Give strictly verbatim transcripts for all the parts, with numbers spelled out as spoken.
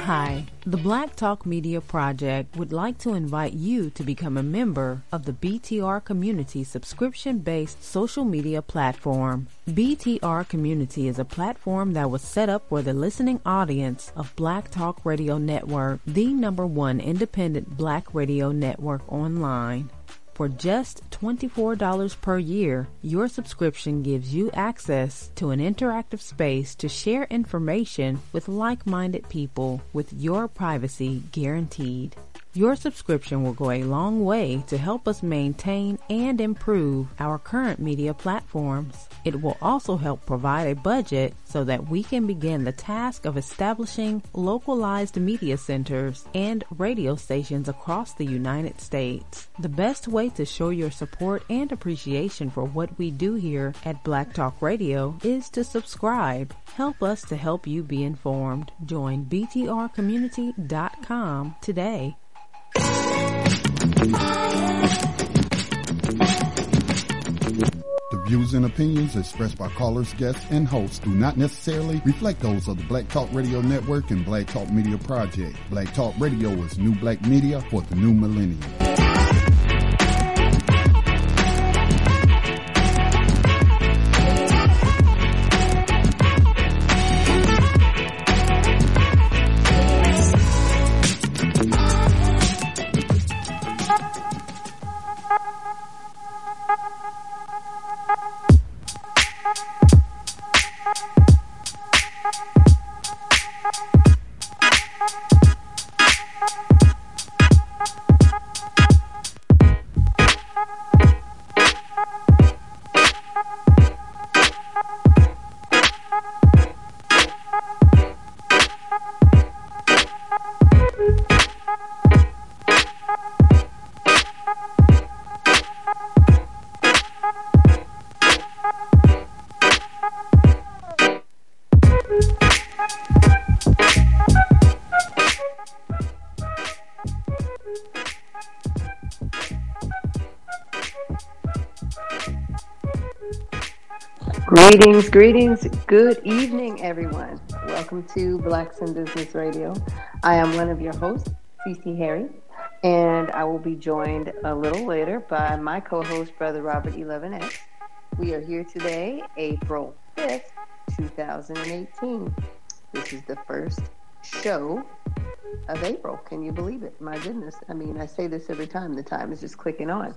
Hi, the Black Talk Media Project would like to invite you to become a member of the B T R Community subscription-based social media platform. B T R Community is a platform that was set up for the listening audience of Black Talk Radio Network, the number one independent black radio network online. For just twenty-four dollars per year, your subscription gives you access to an interactive space to share information with like-minded people with your privacy guaranteed. Your subscription will go a long way to help us maintain and improve our current media platforms. It will also help provide a budget so that we can begin the task of establishing localized media centers and radio stations across the United States. The best way to show your support and appreciation for what we do here at Black Talk Radio is to subscribe. Help us to help you be informed. Join B T R community dot com today. The views and opinions expressed by callers, guests, and hosts do not necessarily reflect those of the Black Talk Radio Network and Black Talk Media Project. Black Talk Radio is new black media for the new millennium. Greetings, greetings. Good evening, everyone. Welcome to Blacks in Business Radio. I am one of your hosts, Cece Harry, and I will be joined a little later by my co-host, Brother Robert eleven X. We are here today, April fifth, twenty eighteen. This is the first show of April. Can you believe it? My goodness. I mean, I say this every time. The time is just clicking on.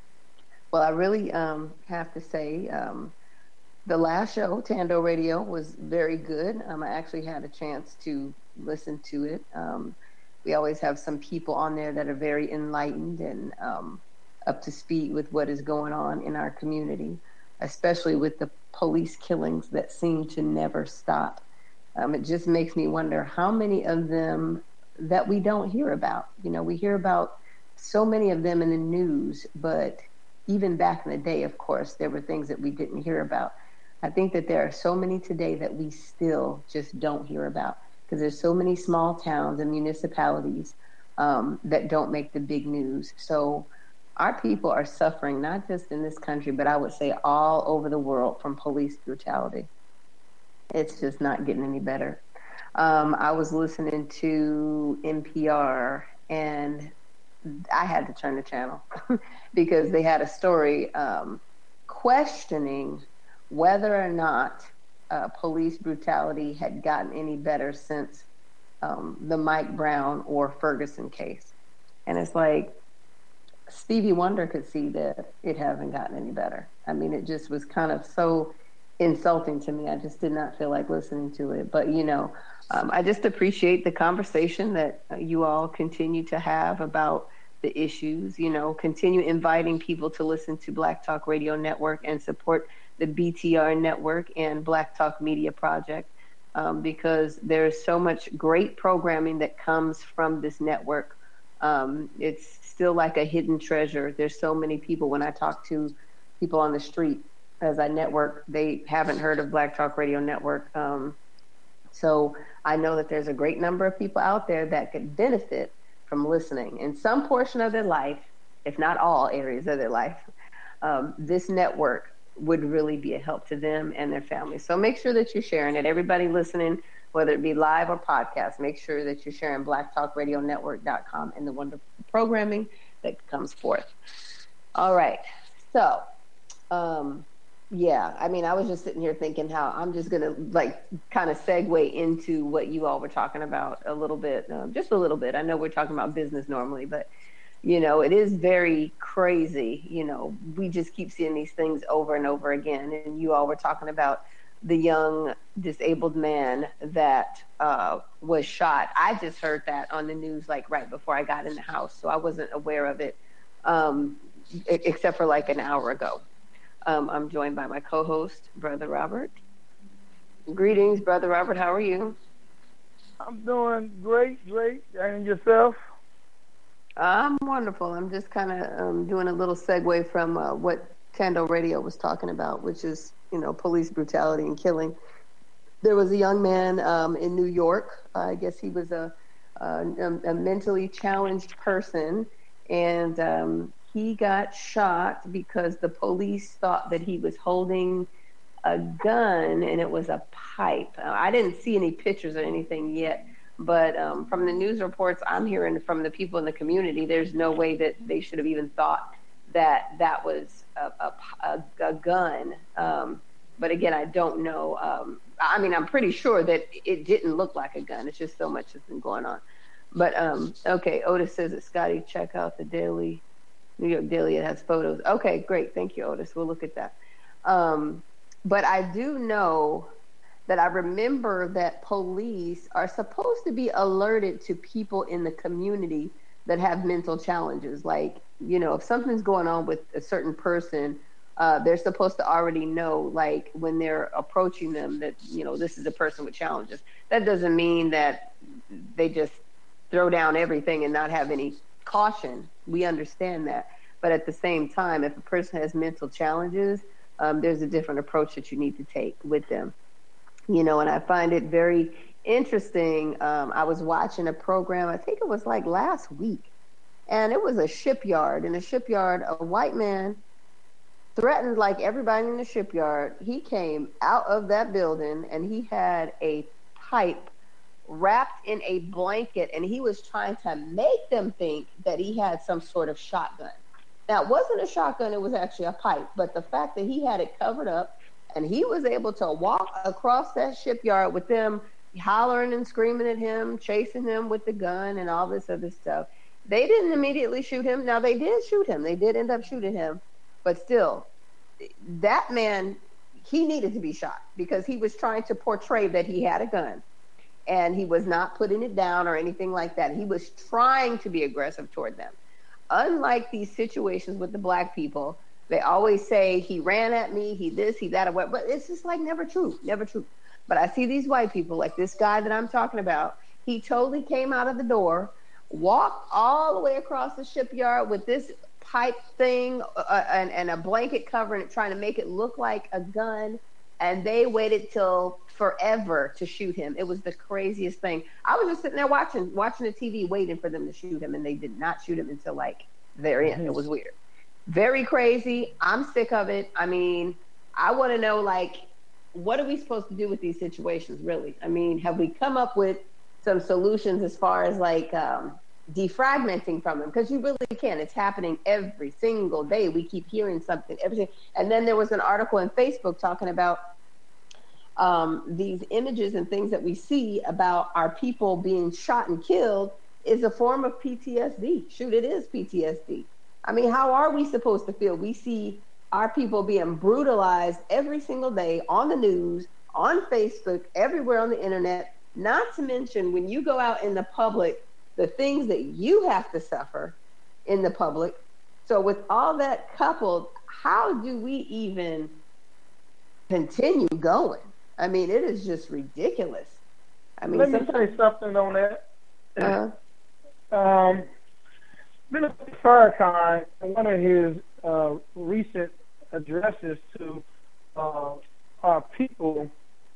Well, I really um, have to say... Um, The last show, Tando Radio, was very good. Um, I actually had a chance to listen to it. Um, we always have some people on there that are very enlightened and um, up to speed with what is going on in our community, especially with the police killings that seem to never stop. Um, it just makes me wonder how many of them that we don't hear about. You know, we hear about so many of them in the news, but even back in the day, of course, there were things that we didn't hear about. I think that there are so many today that we still just don't hear about because there's so many small towns and municipalities um, that don't make the big news. So our people are suffering, not just in this country, but I would say all over the world from police brutality. It's just not getting any better. Um, I was listening to N P R and I had to turn the channel because they had a story um, questioning whether or not uh, police brutality had gotten any better since um, the Mike Brown or Ferguson case. And it's like, Stevie Wonder could see that it hasn't gotten any better. I mean, it just was kind of so insulting to me. I just did not feel like listening to it. But, you know, um, I just appreciate the conversation that uh, you all continue to have about the issues, you know, continue inviting people to listen to Black Talk Radio Network and support the B T R Network and Black Talk Media Project, um, because there's so much great programming that comes from this network. Um, it's still like a hidden treasure. There's so many people, when I talk to people on the street as I network, they haven't heard of Black Talk Radio Network. Um, so I know that there's a great number of people out there that could benefit from listening in some portion of their life, if not all areas of their life. Um, this network would really be a help to them and their families. So make sure that you're sharing it. Everybody listening, whether it be live or podcast. Make sure that you're sharing black talk radio network dot com and the wonderful programming that comes forth. All right. So, um, yeah, I mean, I was just sitting here thinking how I'm just going to like kind of segue into what you all were talking about a little bit, uh, just a little bit. I know we're talking about business normally, but, you know, it is very crazy. You know, we just keep seeing these things over and over again. And you all were talking about the young disabled man that uh, was shot. I just heard that on the news like right before I got in the house. So I wasn't aware of it um, except for like an hour ago. Um, I'm joined by my co-host, Brother Robert. Greetings, Brother Robert. How are you? I'm doing great, great. And yourself? I'm wonderful. I'm just kind of um, doing a little segue from uh, what Tando Radio was talking about, which is, you know, police brutality and killing. There was a young man um, in New York. Uh, I guess he was a, a, a mentally challenged person, and um, he got shot because the police thought that he was holding a gun and it was a pipe. Uh, I didn't see any pictures or anything yet, but um, from the news reports I'm hearing from the people in the community, there's no way that they should have even thought that that was a, a, a, a gun. Um, but again, I don't know. Um, I mean, I'm pretty sure that it didn't look like a gun. It's just so much has been going on. But um, okay, Otis says that Scotty, check out the Daily New York Daily. It has photos. Okay, great. Thank you, Otis. We'll look at that. Um, but I do know that I remember that police are supposed to be alerted to people in the community that have mental challenges. Like, you know, if something's going on with a certain person, uh, they're supposed to already know, like, when they're approaching them that, you know, this is a person with challenges. That doesn't mean that they just throw down everything and not have any caution. We understand that. But at the same time, if a person has mental challenges, um, there's a different approach that you need to take with them. You know, and I find it very interesting. Um, I was watching a program, I think it was like last week, and it was a shipyard. In a shipyard, a white man threatened like everybody in the shipyard. He came out of that building and he had a pipe wrapped in a blanket, and he was trying to make them think that he had some sort of shotgun. Now, it wasn't a shotgun, it was actually a pipe, but the fact that he had it covered up and he was able to walk across that shipyard with them hollering and screaming at him, chasing him with the gun and all this other stuff. They didn't immediately shoot him. Now, they did shoot him. They did end up shooting him, but still, that man, he needed to be shot because he was trying to portray that he had a gun. And he was not putting it down or anything like that. He was trying to be aggressive toward them. Unlike these situations with the black people, they always say he ran at me, he this, he that, or what. But it's just like never true, never true. But I see these white people, like this guy that I'm talking about, he totally came out of the door, walked all the way across the shipyard with this pipe thing uh, and, and a blanket covering it, trying to make it look like a gun. And they waited till forever to shoot him. It was the craziest thing. I was just sitting there watching, watching the T V, waiting for them to shoot him, and they did not shoot him until like their end. It was weird. Very crazy. I'm sick of it. I mean, I want to know, like, what are we supposed to do with these situations, really? I mean, have we come up with some solutions as far as like um, defragmenting from them? Because you really can. It's happening every single day. We keep hearing something. Everything. And then there was an article in Facebook talking about um, these images and things that we see about our people being shot and killed is a form of P T S D. Shoot, it is P T S D. I mean, how are we supposed to feel? We see our people being brutalized every single day on the news, on Facebook, everywhere on the internet, not to mention when you go out in the public, the things that you have to suffer in the public. So with all that coupled, how do we even continue going? I mean, it is just ridiculous. I mean, let me say something on that. Uh-huh. Um, Minister Farrakhan, in one of his uh, recent addresses to uh, our people,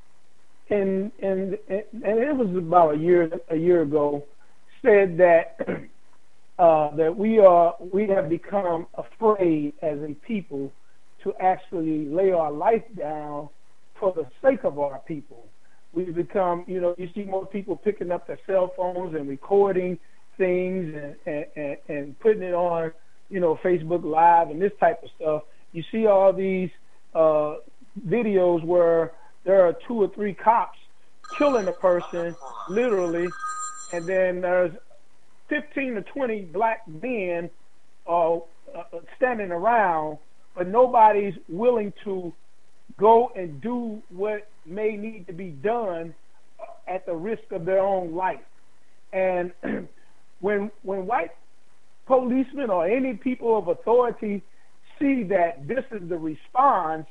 and and and it was about a year a year ago, said that uh, that we are we have become afraid as a people to actually lay our life down for the sake of our people. We've become, you know, you see more people picking up their cell phones and recording things and, and, and, and putting it on, you know, Facebook Live and this type of stuff. You see all these uh, videos where there are two or three cops killing a person, literally, and then there's fifteen to twenty black men uh, uh, standing around, but nobody's willing to go and do what may need to be done at the risk of their own life. And when when white policemen or any people of authority see that this is the response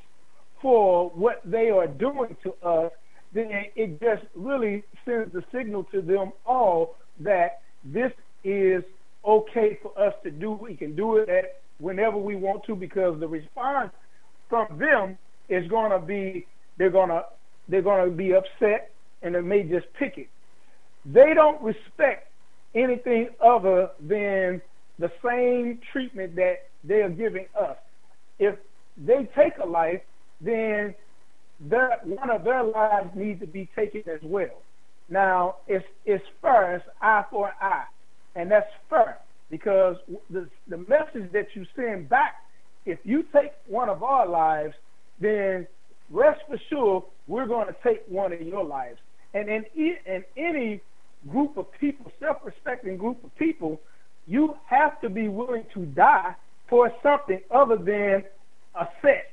for what they are doing to us, then it just really sends the signal to them all that this is okay for us to do. We can do it at whenever we want to, because the response from them is going to be they're going to they're going to be upset, and they may just pick it. They don't respect anything other than the same treatment that they are giving us. If they take a life, then their, one of their lives needs to be taken as well. Now, it's, it's fair, it's eye for an eye, and that's fair, because the, the message that you send back, if you take one of our lives, then rest for sure we're going to take one of your lives. And in, in any group of people, self-respecting group of people, you have to be willing to die for something other than a set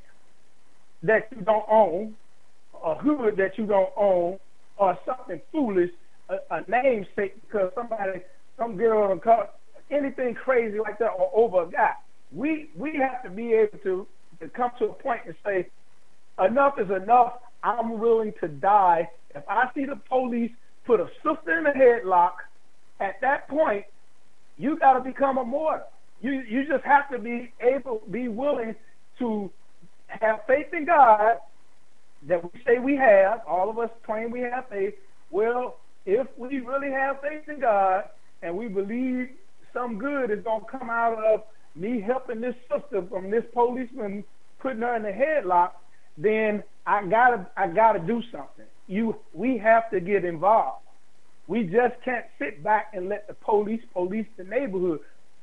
that you don't own, a hood that you don't own, or something foolish, a, a namesake because somebody, some girl caught anything crazy like that, or over a guy. We we have to be able to, to come to a point and say, enough is enough. I'm willing to die. If I see the police put a sister in a headlock, at that point, you got to become a martyr. You you just have to be able, be willing to have faith in God that we say we have. All of us claim we have faith. Well, if we really have faith in God and we believe some good is going to come out of me helping this sister from this policeman putting her in a headlock, then I gotta I gotta do something. You we have to get involved. We just can't sit back and let the police police the neighborhood.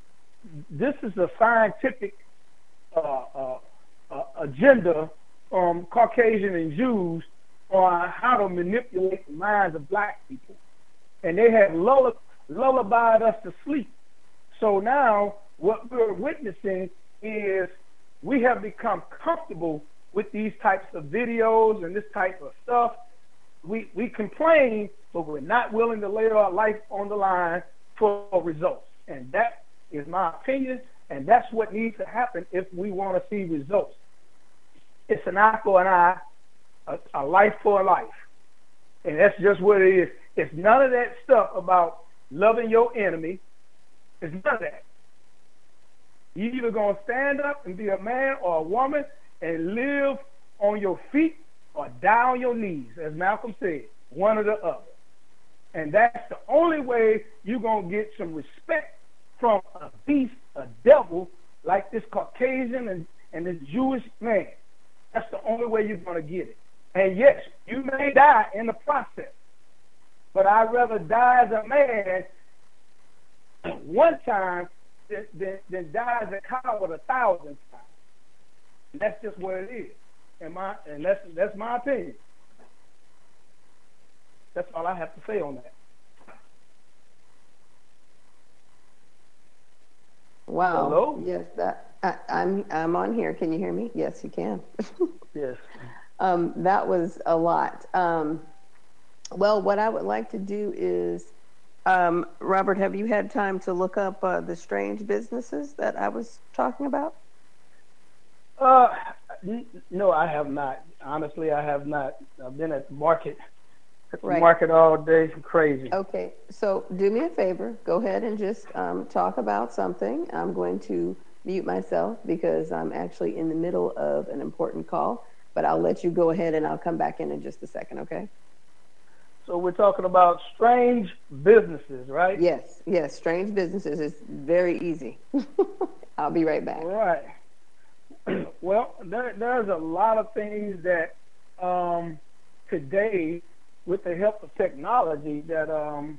This is a scientific uh, uh, uh, agenda from Caucasian and Jews on how to manipulate the minds of black people, and they have lull- lullabied us to sleep. So now what we're witnessing is we have become comfortable with these types of videos and this type of stuff. We we complain, but we're not willing to lay our life on the line for results. And that is my opinion, and that's what needs to happen if we want to see results. It's an eye for an eye, a, a life for a life. And that's just what it is. It's none of that stuff about loving your enemy. It's none of that. You're either going to stand up and be a man or a woman and live on your feet or die on your knees, as Malcolm said, one or the other. And that's the only way you're going to get some respect from a beast, a devil, like this Caucasian and, and this Jewish man. That's the only way you're going to get it. And yes, you may die in the process, but I'd rather die as a man one time than, than, than die as a coward a thousand times. And that's just what it is. And my and that's that's my opinion. That's all I have to say on that. Wow. Hello? Yes, that I, I'm I'm on here. Can you hear me? Yes, you can. Yes. Um, that was a lot. Um, well, what I would like to do is, um, Robert, have you had time to look up uh, the strange businesses that I was talking about? Uh, no, I have not. Honestly, I have not. I've been at the market, at the Right. market all day. Crazy. Okay, so do me a favor. Go ahead and just um, talk about something. I'm going to mute myself because I'm actually in the middle of an important call, but I'll let you go ahead and I'll come back in in just a second, okay? So we're talking about strange businesses, right? Yes, yes, strange businesses is very easy. I'll be right back. All right. Well, there, there's a lot of things that um, today with the help of technology, that um,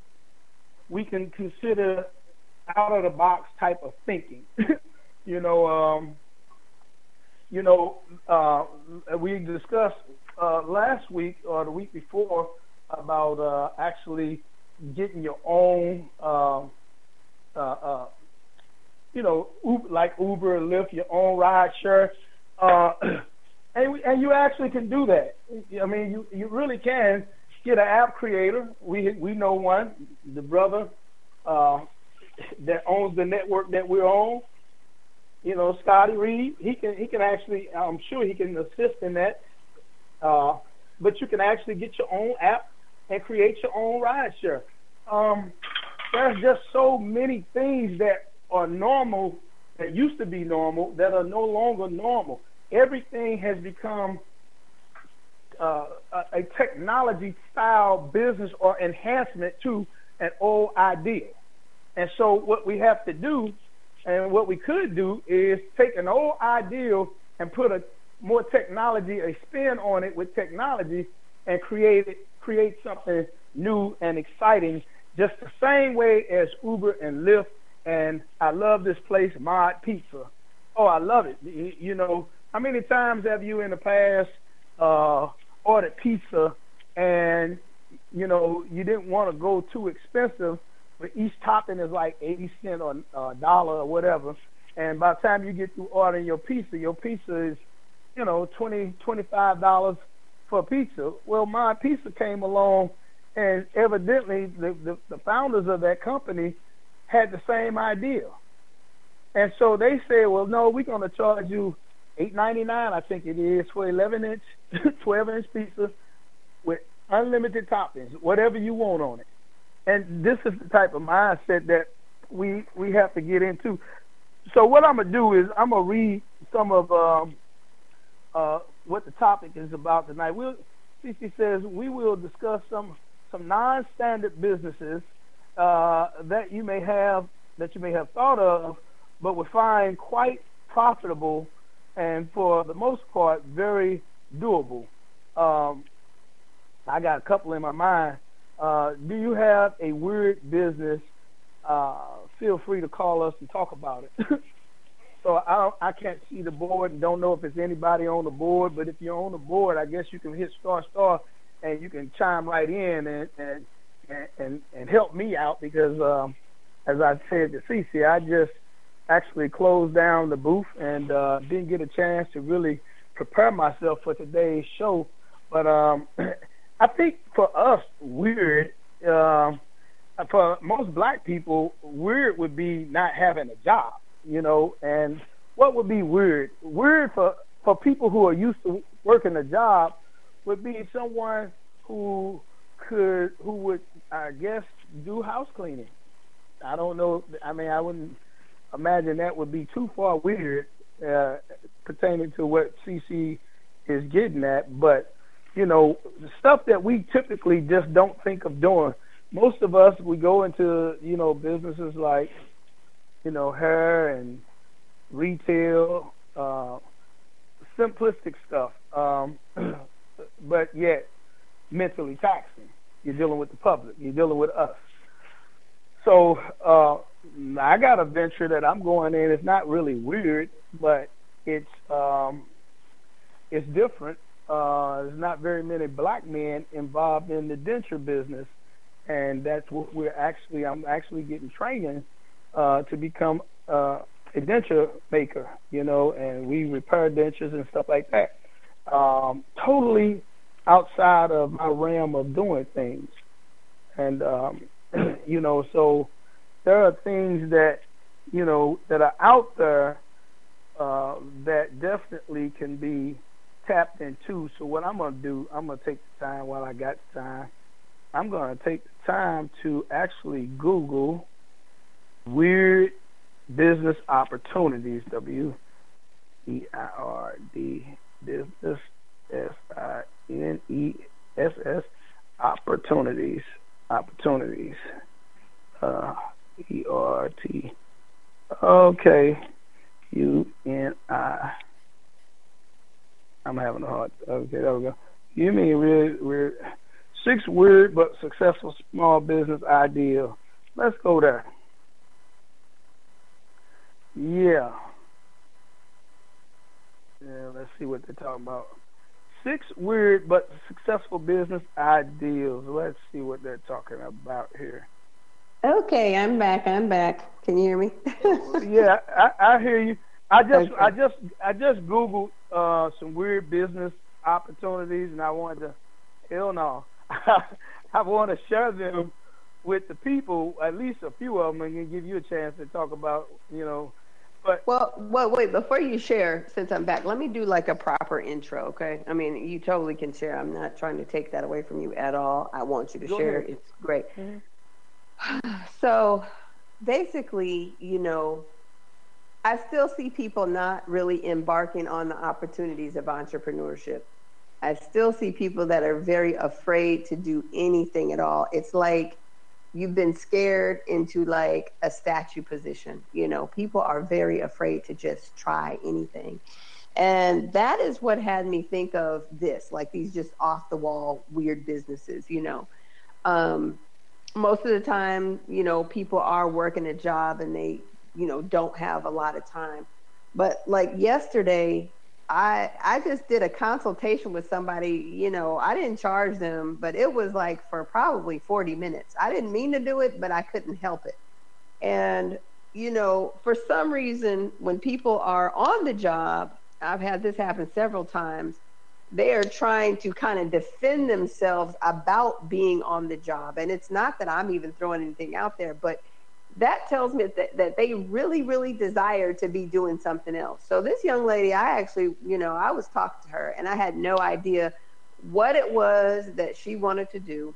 we can consider out of the box type of thinking. you know, um, you know, uh, we discussed uh, last week or the week before about uh, actually getting your own, uh, uh, uh, you know, Uber, like Uber or Lyft, your own ride share. Uh, and, we, and you actually can do that. I mean, you, you really can get an app creator. We we know one, the brother uh, that owns the network that we're on. You know, Scotty Reed. He can he can actually. I'm sure he can assist in that. Uh, but you can actually get your own app and create your own ride share. Um, there's just so many things that are normal, that used to be normal, that are no longer normal. Everything has become uh, a, a technology-style business or enhancement to an old idea. And so what we have to do, and what we could do, is take an old ideal and put a more technology, a spin on it with technology, and create it, create something new and exciting, just the same way as Uber and Lyft. And I love this place, Mod Pizza. Oh, I love it. You know, how many times have you in the past uh, ordered pizza and, you know, you didn't want to go too expensive, but each topping is like eighty cents or a dollar or whatever. And by the time you get through ordering your pizza, your pizza is, you know, twenty, twenty-five dollars for a pizza. Well, Mod Pizza came along, and evidently the, the, the founders of that company had the same idea. And so they said, well, no, we're going to charge you eight ninety-nine, I think it is, for eleven inch, twelve inch pizza with unlimited toppings, whatever you want on it. And this is the type of mindset that we we have to get into. So what I'm going to do is I'm going to read some of um, uh, what the topic is about tonight. We'll, Cece says, we will discuss some some non-standard businesses uh, that you may have that you may have thought of, but would find quite profitable and, for the most part, very doable. Um, I got a couple in my mind. Uh, do you have a weird business? Uh, feel free to call us and talk about it. So I don't, I can't see the board and don't know if it's anybody on the board, but if you're on the board, I guess you can hit star star and you can chime right in and and and, and help me out, because um, as I said to Cece, I just actually closed down the booth and uh, didn't get a chance to really prepare myself for today's show. But um, I think for us, weird, uh, for most black people, weird would be not having a job. You know, and what would be weird? Weird for, for people who are used to working a job would be someone who could, who would, I guess, do house cleaning. I don't know. I mean, I wouldn't imagine that would be too far weird uh, pertaining to what C C is getting at. But, you know, the stuff that we typically just don't think of doing. Most of us, we go into, you know, businesses like, you know, hair and retail, uh, simplistic stuff, um, but yet mentally taxing. You're dealing with the public. You're dealing with us. So uh, I got a venture that I'm going in. It's not really weird, but it's um, it's different. Uh, there's not very many black men involved in the denture business, and that's what we're actually. I'm actually getting training Uh, to become uh, a denture maker, you know, and we repair dentures and stuff like that. Um, totally outside of my realm of doing things. And, um, you know, so there are things that, you know, that are out there uh, that definitely can be tapped into. So what I'm going to do, I'm going to take the time while I got the time. I'm going to take the time to actually Google weird business opportunities, W E I R D, business, S I N E S S, opportunities, opportunities, uh, E R T, okay, U N I, I'm having a hard, okay, there we go. You mean weird, weird. Six weird but successful small business ideas. Let's go there. Yeah. Yeah, let's see what they're talking about. Six weird but successful business ideas. Let's see what they're talking about here. Okay, I'm back. I'm back. Can you hear me? Yeah, I, I hear you. I just, Okay. I just, I just Googled uh, some weird business opportunities, and I wanted to, hell no, I want to share them with the people, at least a few of them, and give you a chance to talk about, you know. But Well, well, wait, before you share, since I'm back, let me do like a proper intro, okay? I mean, you totally can share. I'm not trying to take that away from you at all. I want you to Go share. ahead. It's great. Mhm. So basically, you know, I still see people not really embarking on the opportunities of entrepreneurship. I still see people that are very afraid to do anything at all. It's like you've been scared into like a statue position. You know, people are very afraid to just try anything. And that is what had me think of this, like these just off the wall weird businesses, you know. Um, most of the time, you know, people are working a job and they, you know, don't have a lot of time. But like yesterday, I I just did a consultation with somebody, you know, I didn't charge them, but it was like for probably forty minutes. I didn't mean to do it, but I couldn't help it. And, you know, for some reason, when people are on the job, I've had this happen several times, they are trying to kind of defend themselves about being on the job. And it's not that I'm even throwing anything out there, but that tells me that, that they really, really desire to be doing something else. So this young lady, I actually, you know, I was talking to her and I had no idea what it was that she wanted to do.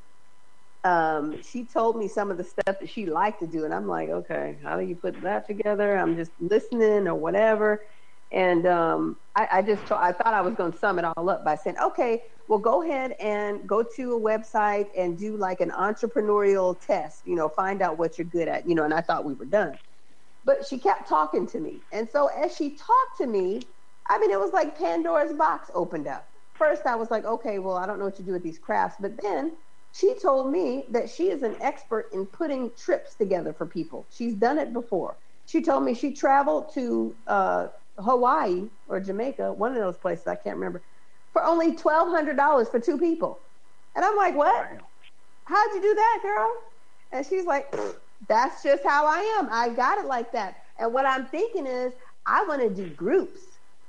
Um, she told me some of the stuff that she liked to do. And I'm like, okay, how do you put that together? I'm just listening or whatever. And um, I, I just, t- I thought I was going to sum it all up by saying, okay, well, go ahead and go to a website and do like an entrepreneurial test, you know, find out what you're good at, you know, and I thought we were done. But she kept talking to me. And so as she talked to me, I mean, it was like Pandora's box opened up. First, I was like, okay, well, I don't know what to do with these crafts. But then she told me that she is an expert in putting trips together for people. She's done it before. She told me she traveled to uh, Hawaii or Jamaica, one of those places, I can't remember, for only twelve hundred dollars for two people. And I'm like, what? How'd you do that, girl? And she's like, that's just how I am. I got it like that. And what I'm thinking is, I want to do groups.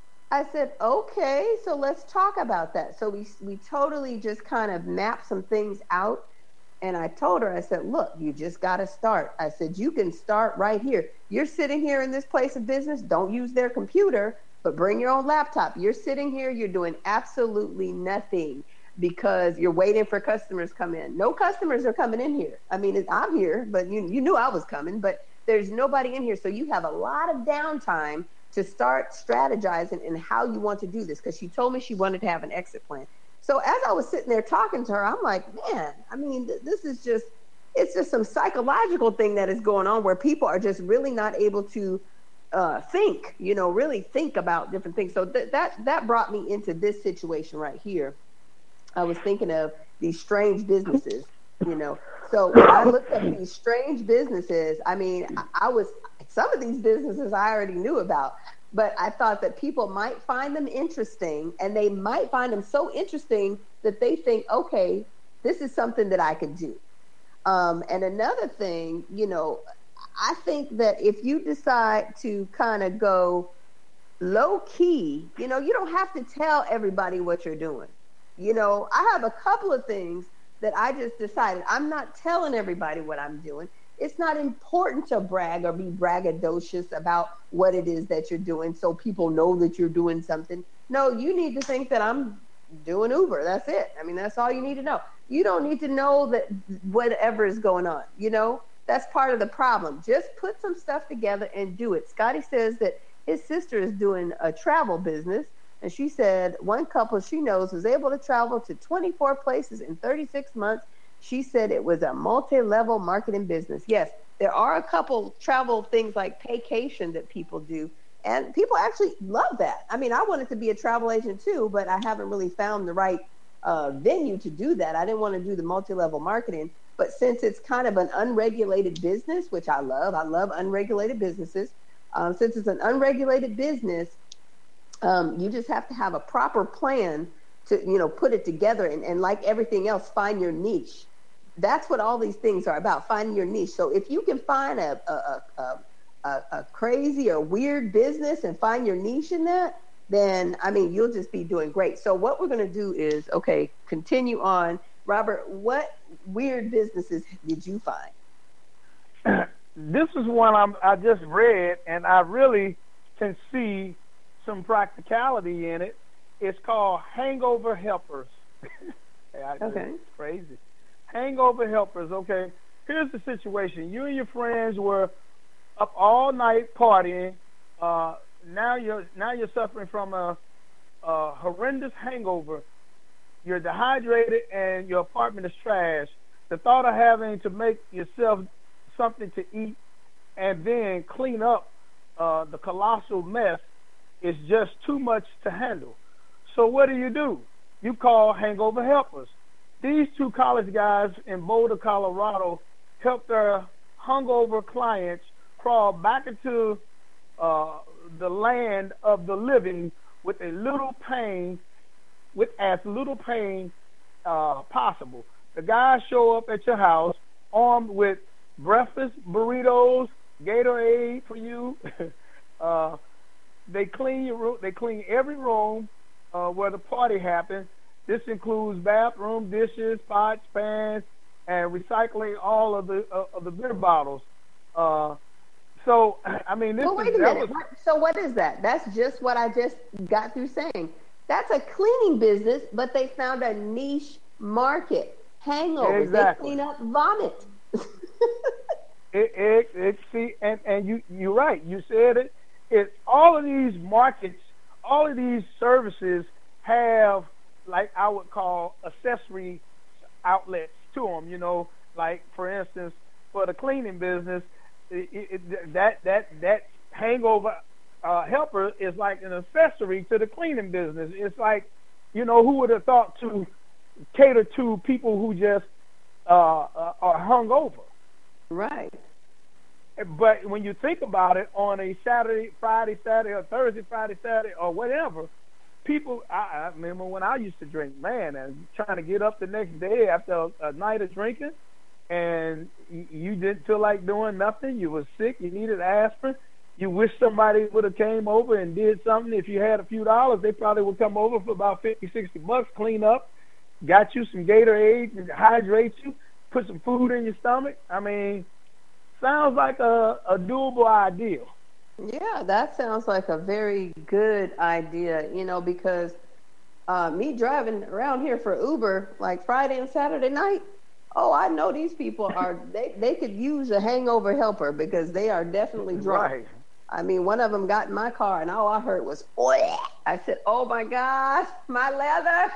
I said, okay, so let's talk about that. So we we totally just kind of mapped some things out. And I told her, I said, look, you just got to start. I said, you can start right here. You're sitting here in this place of business. Don't use their computer, but bring your own laptop. You're sitting here. You're doing absolutely nothing because you're waiting for customers to come in. No customers are coming in here. I mean, I'm here, but you, you knew I was coming, but there's nobody in here. So you have a lot of downtime to start strategizing in how you want to do this, because she told me she wanted to have an exit plan. So as I was sitting there talking to her, I'm like, man, I mean, th- this is just, it's just some psychological thing that is going on where people are just really not able to uh, think, you know, really think about different things. So th- that that brought me into this situation right here. I was thinking of these strange businesses, you know. So when I looked at these strange businesses, I mean, I, I was, some of these businesses I already knew about. But I thought that people might find them interesting, and they might find them so interesting that they think, okay, this is something that I could do. Um, and another thing, you know, I think that if you decide to kind of go low key, you know, you don't have to tell everybody what you're doing. You know, I have a couple of things that I just decided I'm not telling everybody what I'm doing. It's not important to brag or be braggadocious about what it is that you're doing so people know that you're doing something. No, you need to think that I'm doing Uber. That's it. I mean, that's all you need to know. You don't need to know that whatever is going on. You know, that's part of the problem. Just put some stuff together and do it. Scotty says that his sister is doing a travel business. And she said one couple she knows was able to travel to twenty-four places in thirty-six months. She said it was a multi-level marketing business. Yes, there are a couple travel things like Paycation that people do, and people actually love that. I mean, I wanted to be a travel agent too, but I haven't really found the right uh, venue to do that. I didn't want to do the multi-level marketing, but since it's kind of an unregulated business, which I love, I love unregulated businesses. Um, since it's an unregulated business, um, you just have to have a proper plan to, you know, put it together, and, and like everything else, find your niche. That's what all these things are about, finding your niche. So if you can find a, a, a, a, a crazy or weird business and find your niche in that, then, I mean, you'll just be doing great. So what we're going to do is, okay, continue on. Robert, what weird businesses did you find? This is one I'm, I just read, and I really can see some practicality in it. It's called Hangover Helpers. Yeah, okay. It's crazy. Hangover Helpers, okay. Here's the situation. You and your friends were up all night partying. Uh, now you're now you're suffering from a, a horrendous hangover. You're dehydrated and your apartment is trash. The thought of having to make yourself something to eat and then clean up uh, the colossal mess is just too much to handle. So what do you do? You call Hangover Helpers. These two college guys in Boulder, Colorado, help their hungover clients crawl back into uh, the land of the living with a little pain, with as little pain uh, possible. The guys show up at your house armed with breakfast, burritos, Gatorade for you. uh, they clean your room. They clean every room uh, where the party happened. This includes bathroom, dishes, pots, pans, and recycling all of the uh, of the beer bottles. Uh, so, I mean, this well, wait is, a minute. was, What, so what is that? That's just what I just got through saying. That's a cleaning business, but they found a niche market. Hangovers. Exactly. They clean up vomit. it, it, it, see, and, and you, you're right. You said it. It. All of these markets, all of these services have, like I would call, accessory outlets to them. You know, like for instance, for the cleaning business, it, it, that that that hangover uh, helper is like an accessory to the cleaning business. It's like, you know, who would have thought to cater to people who just uh, uh, are hungover? Right. But when you think about it, on a Saturday, Friday, Saturday, or Thursday, Friday, Saturday, or whatever, people, I, I remember when I used to drink, man, and trying to get up the next day after a, a night of drinking, and you, you didn't feel like doing nothing. You were sick. You needed aspirin. You wish somebody would have came over and did something. If you had a few dollars, they probably would come over for about fifty, sixty bucks, clean up, got you some Gatorade, and hydrate you, put some food in your stomach. I mean, sounds like a, a doable idea. Yeah, that sounds like a very good idea, you know, because uh, me driving around here for Uber, like Friday and Saturday night, oh, I know these people are, they, they could use a hangover helper because they are definitely drunk. Right. I mean, one of them got in my car and all I heard was, oh, I said, oh my God, my leather.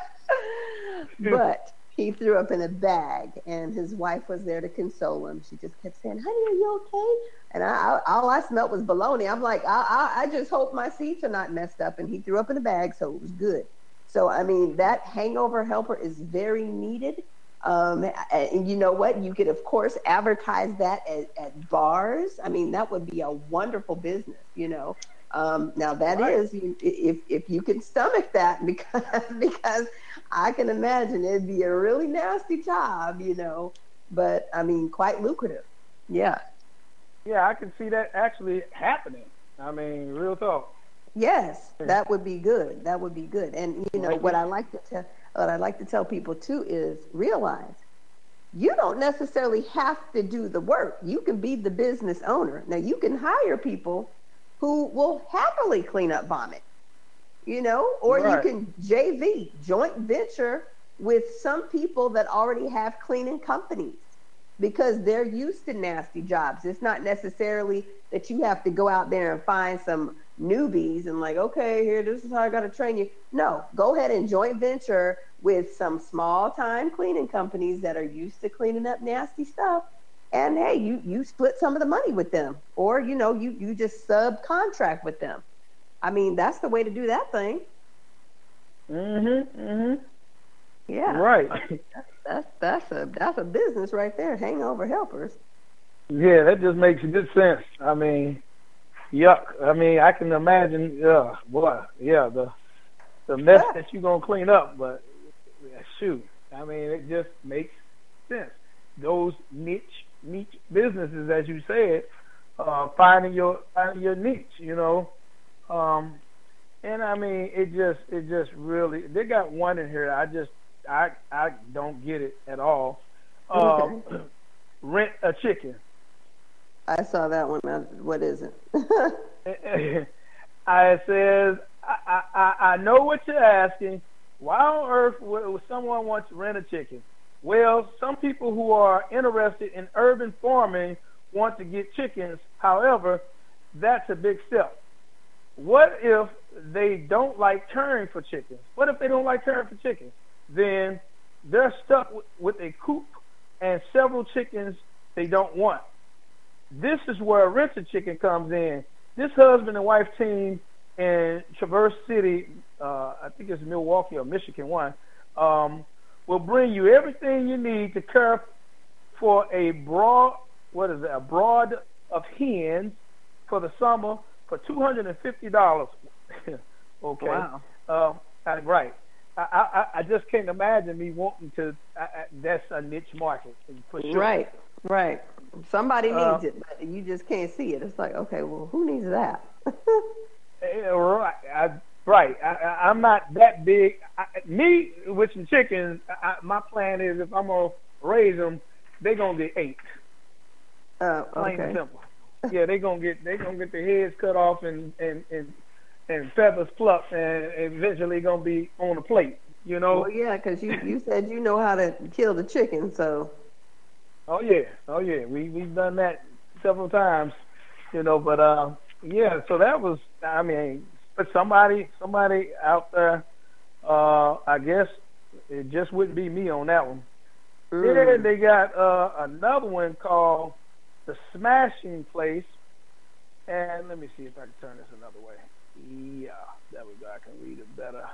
But he threw up in a bag, and his wife was there to console him. She just kept saying, honey, are you okay? And I, I, all I smelled was bologna. I'm like, I, I, I just hope my seats are not messed up. And he threw up in a bag, so it was good. So, I mean, that hangover helper is very needed. Um, and you know what? You could, of course, advertise that at, at bars. I mean, that would be a wonderful business, you know. Um, now, that right. is, if if you can stomach that, because because I can imagine it'd be a really nasty job, you know, but, I mean, quite lucrative. Yeah. Yeah, I can see that actually happening. I mean, real talk. Yes, that would be good. That would be good. And, you know, Right. what I like to tell, what I like to tell people, too, is realize you don't necessarily have to do the work. You can be the business owner. Now, you can hire people who will happily clean up vomit, you know, or Right. you can J V, joint venture, with some people that already have cleaning companies because they're used to nasty jobs. It's not necessarily that you have to go out there and find some newbies and like, okay, here, this is how I got to train you. No, go ahead and joint venture with some small time cleaning companies that are used to cleaning up nasty stuff. And hey, you, you split some of the money with them, or, you know, you, you just subcontract with them. I mean, that's the way to do that thing. Mm-hmm, mm-hmm. Yeah. Right. That's that's a that's a business right there. Hangover helpers. Yeah, that just makes good sense. I mean, yuck. I mean, I can imagine. Yeah, boy. Yeah, the the mess Ah, that you're gonna clean up. But shoot, I mean, it just makes sense. Those niche niche businesses, as you said, uh, finding your finding your niche. You know, um, and I mean, it just it just really. They got one in here. I just I I don't get it at all. okay. Um, rent a chicken. I saw that one. Uh, What is it? I says, I, I, I know what you're asking. Why on earth would, would someone want to rent a chicken? Well, some people who are interested in urban farming want to get chickens. However, that's a big step. What if they don't like caring for chickens? What if they don't like caring for chickens? Then they're stuck with, with a coop and several chickens they don't want. This is where Rent a Chicken comes in. This husband and wife team in Traverse City, uh, I think it's Milwaukee or Michigan one, um, will bring you everything you need to care for a broad, what is it, a broad of hens for the summer for two hundred fifty dollars. Okay. Wow. Um, I- right. I, I, I just can't imagine me wanting to, I, I, that's a niche market for sure. Right. Right. Somebody Uh, needs it, but you just can't see it. It's like, okay, well, who needs that? Yeah, right. I, right. I, I, I'm not that big. I, me with some chickens, I, my plan is if I'm gonna raise them, they gonna get ate. Uh, Plain and okay. simple. Yeah, they gonna get they gonna get their heads cut off and and and, and feathers plucked, and eventually gonna be on a plate. You know. Well, yeah, because you, you said you know how to kill the chicken, so. Oh yeah. Oh yeah. We we've done that several times. You know. But uh, yeah. So that was. I mean, but somebody somebody out there. Uh, I guess it just wouldn't be me on that one. Mm. Then they got uh, another one called The Smashing Place. And let me see if I can turn this another way. Yeah, there we go. I can read it better.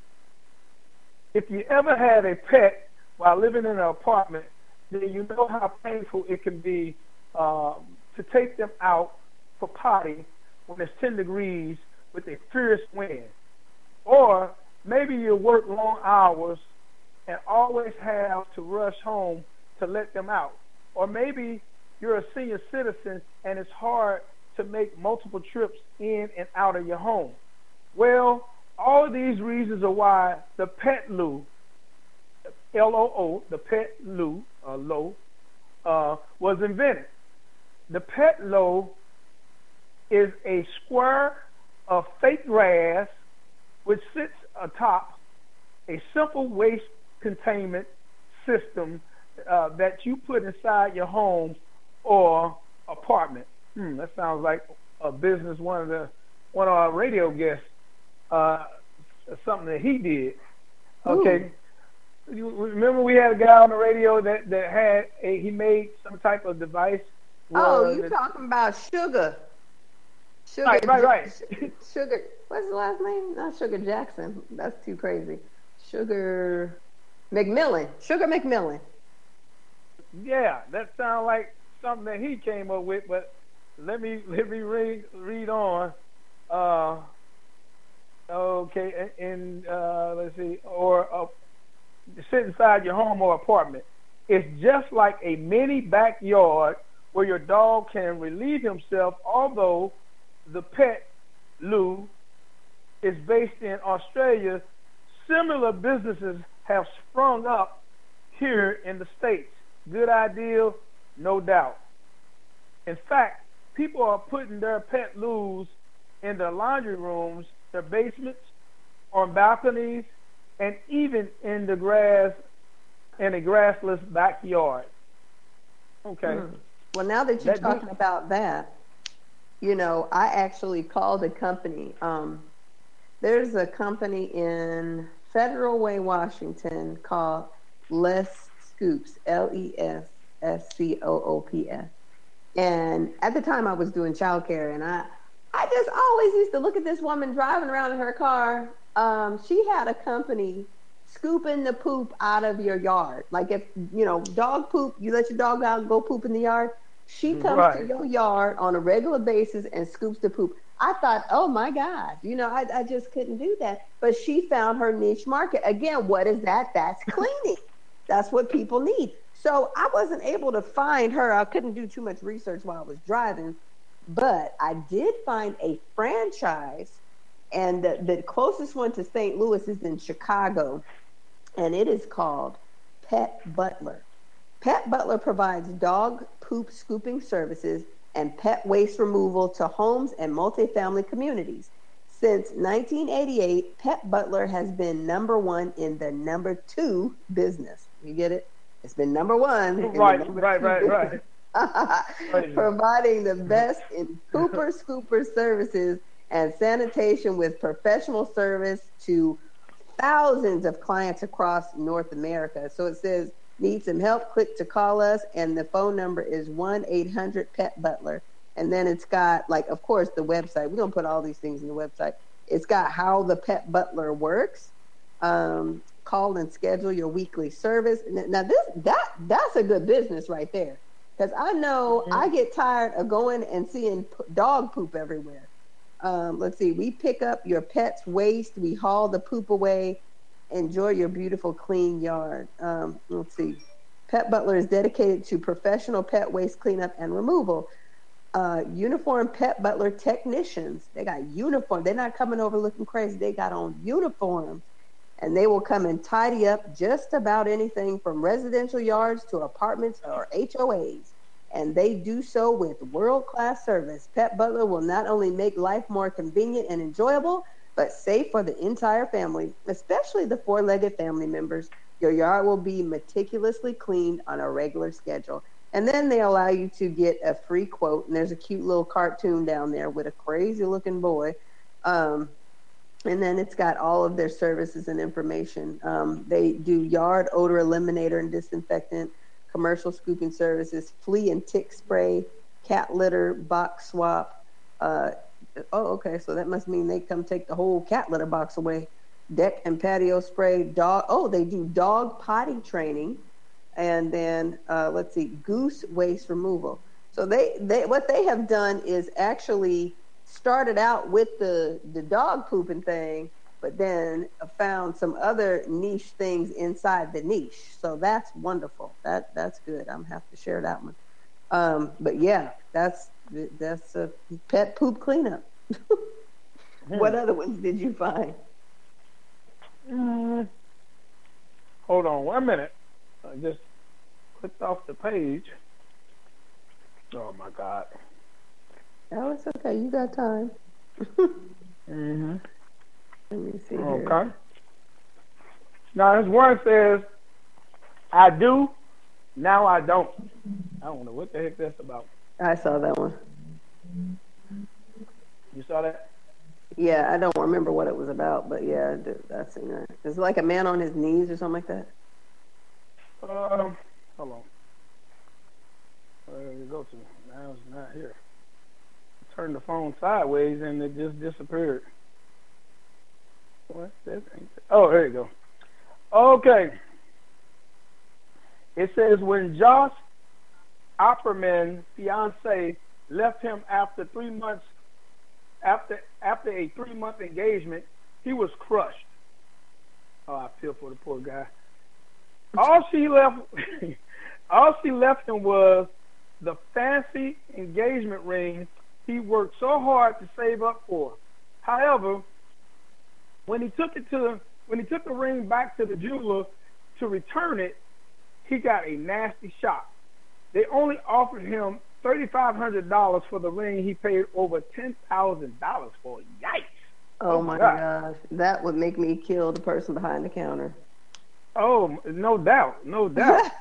If you ever had a pet while living in an apartment, then you know how painful it can be um, to take them out for potty when it's ten degrees with a fierce wind. Or maybe you work long hours and always have to rush home to let them out. Or maybe you're a senior citizen and it's hard to make multiple trips in and out of your home. Well, all of these reasons are why the pet loo, L O O, the pet loo, uh, low, uh, was invented. The pet low is a square of fake grass which sits atop a simple waste containment system uh, that you put inside your home or apartment. Hmm, that sounds like a business one of the one of our radio guests, uh, something that he did. Okay. Ooh. You remember we had a guy on the radio that, that had a, he made some type of device. Oh, you that, talking about Sugar. Sugar. Right, right, right. Sugar. What's the last name? Not Sugar Jackson. That's too crazy. Sugar McMillan. Sugar McMillan. Yeah, that sounds like something that he came up with, but let me let me read read on. Uh, okay, and uh, let's see, or uh, sit inside your home or apartment. It's just like a mini backyard where your dog can relieve himself, although the pet loo is based in Australia. Similar businesses have sprung up here in the States. Good idea, no doubt. In fact, people are putting their pet loos in their laundry rooms, their basements, on balconies, and even in the grass, in a grassless backyard. Okay. Hmm. Well, now that you're That talking do- about that, you know, I actually called a company. Um, there's a company in Federal Way, Washington called Les Scoops, L E S S C O O P S. And at the time I was doing childcare, and I, I just always used to look at this woman driving around in her car. Um, she had a company scooping the poop out of your yard. Like if, you know, dog poop, you let your dog out and go poop in the yard. She comes right. to your yard on a regular basis and scoops the poop. I thought, oh my God, you know, I, I just couldn't do that. But she found her niche market. Again, what is that? That's cleaning. That's what people need. So I wasn't able to find her. I couldn't do too much research while I was driving, but I did find a franchise, and the, the closest one to Saint Louis is in Chicago, and it is called Pet Butler. Pet Butler provides dog poop scooping services and pet waste removal to homes and multifamily communities. Since nineteen eighty-eight, Pet Butler has been number one in the number two business. You get it? It's been number one. Right, number right, right, right, right. Providing the best in pooper scooper services and sanitation with professional service to thousands of clients across North America. So it says, need some help, click to call us, and the phone number is one eight hundred pet butler. And then it's got, like, of course, the website. We're going to put all these things in the website. It's got how the Pet Butler works. Um, call and schedule your weekly service. Now, this that that's a good business right there. Because I know mm-hmm. I get tired of going and seeing p- dog poop everywhere. Um, let's see. We pick up your pet's waste. We haul the poop away. Enjoy your beautiful, clean yard. Um, let's see. Pet Butler is dedicated to professional pet waste cleanup and removal. Uh, uniformed Pet Butler technicians. They got uniform. They're not coming over looking crazy. They got on uniforms, and they will come and tidy up just about anything from residential yards to apartments or H O As. And they do so with world-class service. Pet Butler will not only make life more convenient and enjoyable, but safe for the entire family, especially the four-legged family members. Your yard will be meticulously cleaned on a regular schedule. And then they allow you to get a free quote. And there's a cute little cartoon down there with a crazy-looking boy. Um, and then it's got all of their services and information. Um, they do yard odor eliminator and disinfectant, commercial scooping services, flea and tick spray, cat litter, box swap. Uh, oh, okay, so that must mean they come take the whole cat litter box away. Deck and patio spray, dog. Oh, they do dog potty training. And then uh, let's see, goose waste removal. So they, they what they have done is actually started out with the, the dog pooping thing, but then found some other niche things inside the niche. So that's wonderful. That that's good. I'm gonna have to share that one. Um, but yeah, that's that's a pet poop cleanup. What other ones did you find? Mm, hold on one minute. I just clicked off the page. Oh my God. Oh, it's okay. You got time. mm-hmm. Let me see. Okay. Here. Now this one says, I do, now I don't. I don't know what the heck that's about. I saw that one. You saw that? Yeah, I don't remember what it was about, but yeah, I seen that. It's like a man on his knees or something like that. Um, hold on. Where did it go to? Now it's not here. I turned the phone sideways and it just disappeared. What? That ain't oh, there you go. Okay. It says when Josh Opperman's fiance left him after three months, after after a three-month engagement, he was crushed. Oh, I feel for the poor guy. All she left, all she left him was the fancy engagement ring he worked so hard to save up for. However, when he took it to, when he took the ring back to the jeweler to return it, he got a nasty shock. They only offered him thirty-five hundred dollars for the ring he paid over ten thousand dollars for. Yikes! Oh, oh my God. gosh, that would make me kill the person behind the counter. Oh, no doubt, no doubt.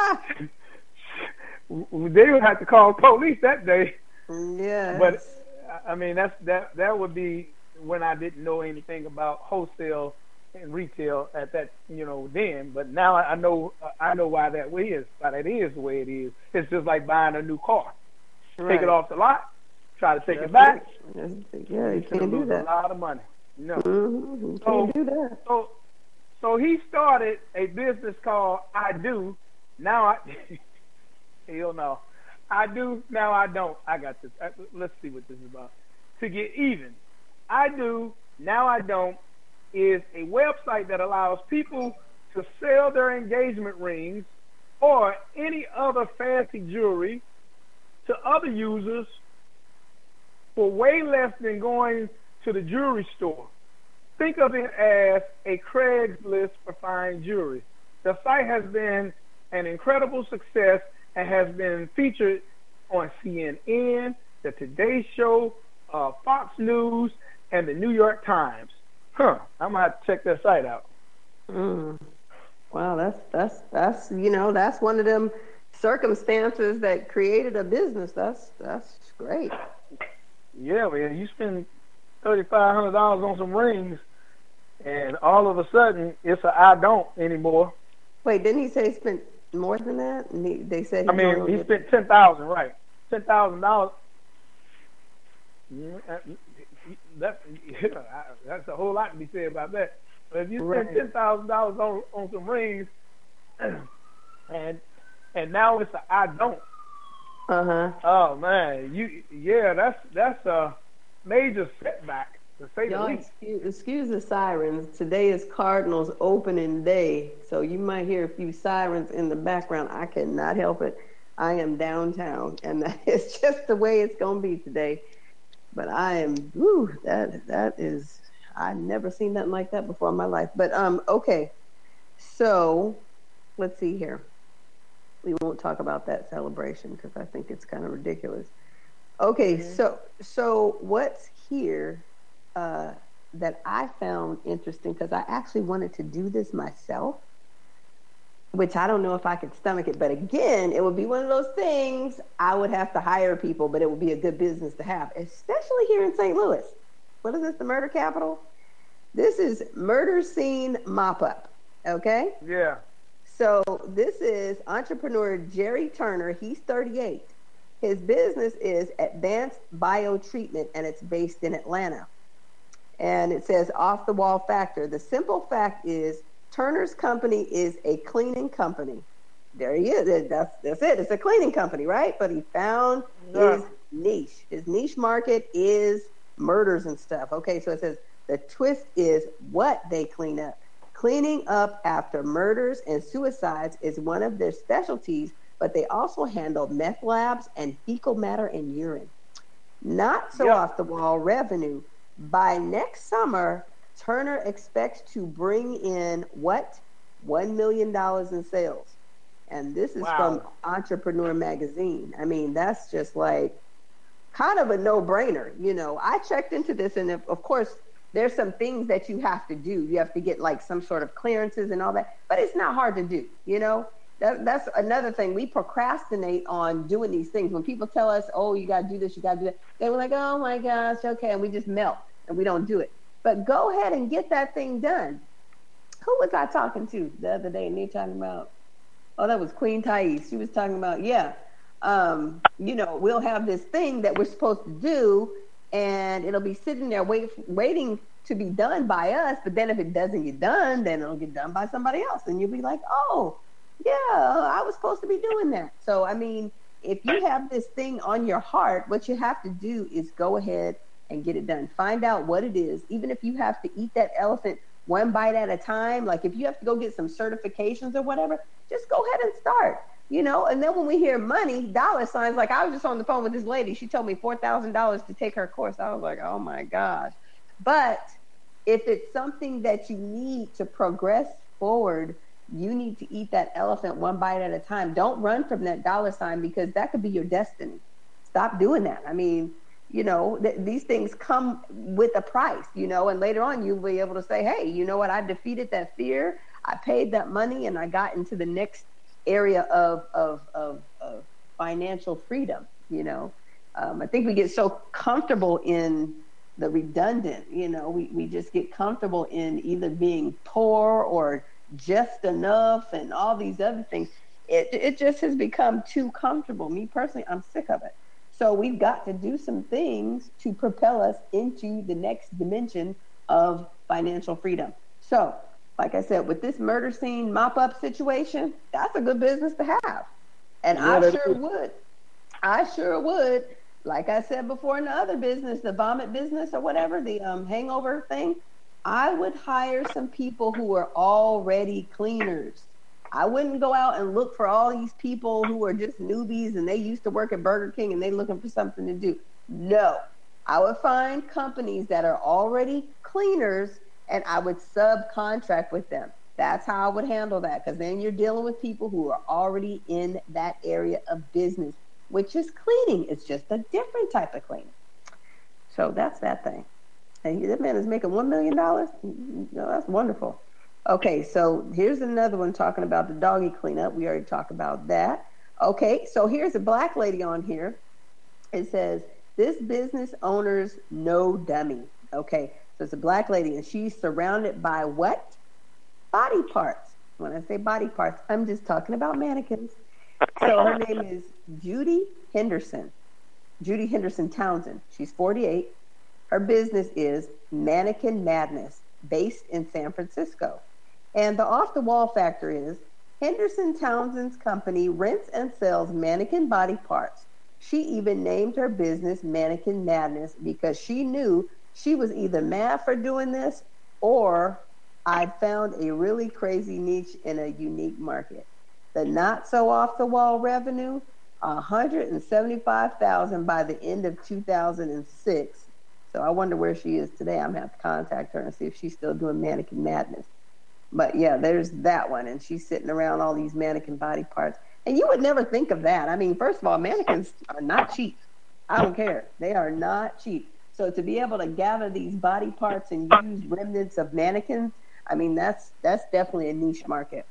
They would have to call police that day. Yeah. But I mean, that's that. That would be when I didn't know anything about wholesale and retail at that, you know, then. But now I know. I know why that way is. Why that is the way it is. It's just like buying a new car. Right. Take it off the lot. Try to take that's it back. Right. Yeah, you can't do that. A lot of money. No. Mm-hmm. You so, can't do that. So. so he started a business called I Do. Now I, hell no. I do, now I don't. I got this. Let's see what this is about. To get even. I Do, Now I Don't is a website that allows people to sell their engagement rings or any other fancy jewelry to other users for way less than going to the jewelry store. Think of it as a Craigslist for fine jewelry. The site has been an incredible success and has been featured on C N N, the Today Show, uh, Fox News, and the New York Times. Huh, I'm gonna have to check that site out. Mm. Wow, that's that's that's you know that's one of them circumstances that created a business. That's that's great. Yeah, man, you spend thirty-five hundred dollars on some rings, and all of a sudden it's a I don't anymore. Wait, didn't he say he spent more than that? And he, they said he I mean, he spent ten thousand, right? Ten thousand dollars. That, yeah, that's a whole lot to be said about that. But if you spend Right. ten thousand dollars on on some rings, and and now it's a I don't. Uh huh. Oh man, you yeah, that's that's a major setback to say the Y'all, least. excuse, excuse the sirens. Today is Cardinals opening day, so you might hear a few sirens in the background. I cannot help it. I am downtown, and that is just the way it's gonna be today. But I am, whew, that that is, I've never seen nothing like that before in my life. But um, okay, so let's see here. We won't talk about that celebration because I think it's kind of ridiculous. Okay, Mm-hmm. so so what's here uh, that I found interesting, because I actually wanted to do this myself, which I don't know if I could stomach it. But again, it would be one of those things I would have to hire people, but it would be a good business to have, especially here in Saint Louis. What is this, the murder capital? This is Murder Scene Mop-Up, okay? Yeah. So this is entrepreneur Jerry Turner. He's thirty-eight. His business is Advanced Biotreatment, and it's based in Atlanta. And it says off the wall factor. The simple fact is Turner's company is a cleaning company. There he is. That's, that's it. It's a cleaning company, right? But he found Yeah. his niche. His niche market is murders and stuff. Okay, so it says the twist is what they clean up. Cleaning up after murders and suicides is one of their specialties, but they also handle meth labs and fecal matter and urine. Not so Yeah. off the wall revenue. By next summer, Turner expects to bring in what? one million dollars in sales. And this is Wow. from Entrepreneur Magazine. I mean, that's just like kind of a no-brainer. You know, I checked into this, and if, of course, there's some things that you have to do. You have to get like some sort of clearances and all that, but it's not hard to do, you know? That, that's another thing. We procrastinate on doing these things. When people tell us, oh, you got to do this, you got to do that, they were like, oh my gosh, okay, and we just melt and we don't do it. But go ahead and get that thing done. Who was I talking to the other day? And they talking about, oh, that was Queen Thais. She was talking about, yeah, um, you know, we'll have this thing that we're supposed to do, and it'll be sitting there wait, waiting to be done by us. But then if it doesn't get done, then it'll get done by somebody else. And you'll be like, oh, yeah, I was supposed to be doing that. So, I mean, if you have this thing on your heart, what you have to do is go ahead and get it done. Find out what it is. Even if you have to eat that elephant one bite at a time, like if you have to go get some certifications or whatever, just go ahead and start, you know? And then when we hear money, dollar signs, like I was just on the phone with this lady. She told me four thousand dollars to take her course. I was like, oh my gosh. But if it's something that you need to progress forward, you need to eat that elephant one bite at a time. Don't run from that dollar sign, because that could be your destiny. Stop doing that. I mean, you know, th- these things come with a price, you know, and later on you'll be able to say, hey, you know what? I defeated that fear. I paid that money, and I got into the next area of, of, of, of financial freedom, you know. Um, I think we get so comfortable in the redundant, you know, we, we just get comfortable in either being poor or just enough and all these other things. It, it just has become too comfortable. Me personally, I'm sick of it. So we've got to do some things to propel us into the next dimension of financial freedom. So like I said, with this murder scene mop up situation, that's a good business to have. And Yeah, I that sure is. would. I sure would. Like I said before in the other business, the vomit business or whatever, the um, hangover thing, I would hire some people who are already cleaners. I wouldn't go out and look for all these people who are just newbies and they used to work at Burger King and they looking for something to do. No, I would find companies that are already cleaners and I would subcontract with them. That's how I would handle that, because then you're dealing with people who are already in that area of business, which is cleaning. It's just a different type of cleaning. So that's that thing. And that man is making one million dollars. No, that's wonderful. Okay, so here's another one talking about the doggy cleanup. We already talked about that. Okay, so here's a black lady on here. It says, this business owner's no dummy. Okay, so it's a black lady, and she's surrounded by what? Body parts. When I say body parts, I'm just talking about mannequins. So her name is Judy Henderson. Judy Henderson Townsend. She's forty-eight. Her business is Mannequin Madness, based in San Francisco. And the off-the-wall factor is Henderson Townsend's company rents and sells mannequin body parts. She even named her business Mannequin Madness because she knew she was either mad for doing this or I found a really crazy niche in a unique market. The not so off the wall revenue, one hundred seventy-five thousand dollars by the end of two thousand six. So I wonder where she is today. I'm gonna have to contact her and see if she's still doing Mannequin Madness. But yeah, there's that one, and she's sitting around all these mannequin body parts. And you would never think of that. I mean, first of all, mannequins are not cheap. I don't care. They are not cheap. So to be able to gather these body parts and use remnants of mannequins, I mean, that's that's definitely a niche market.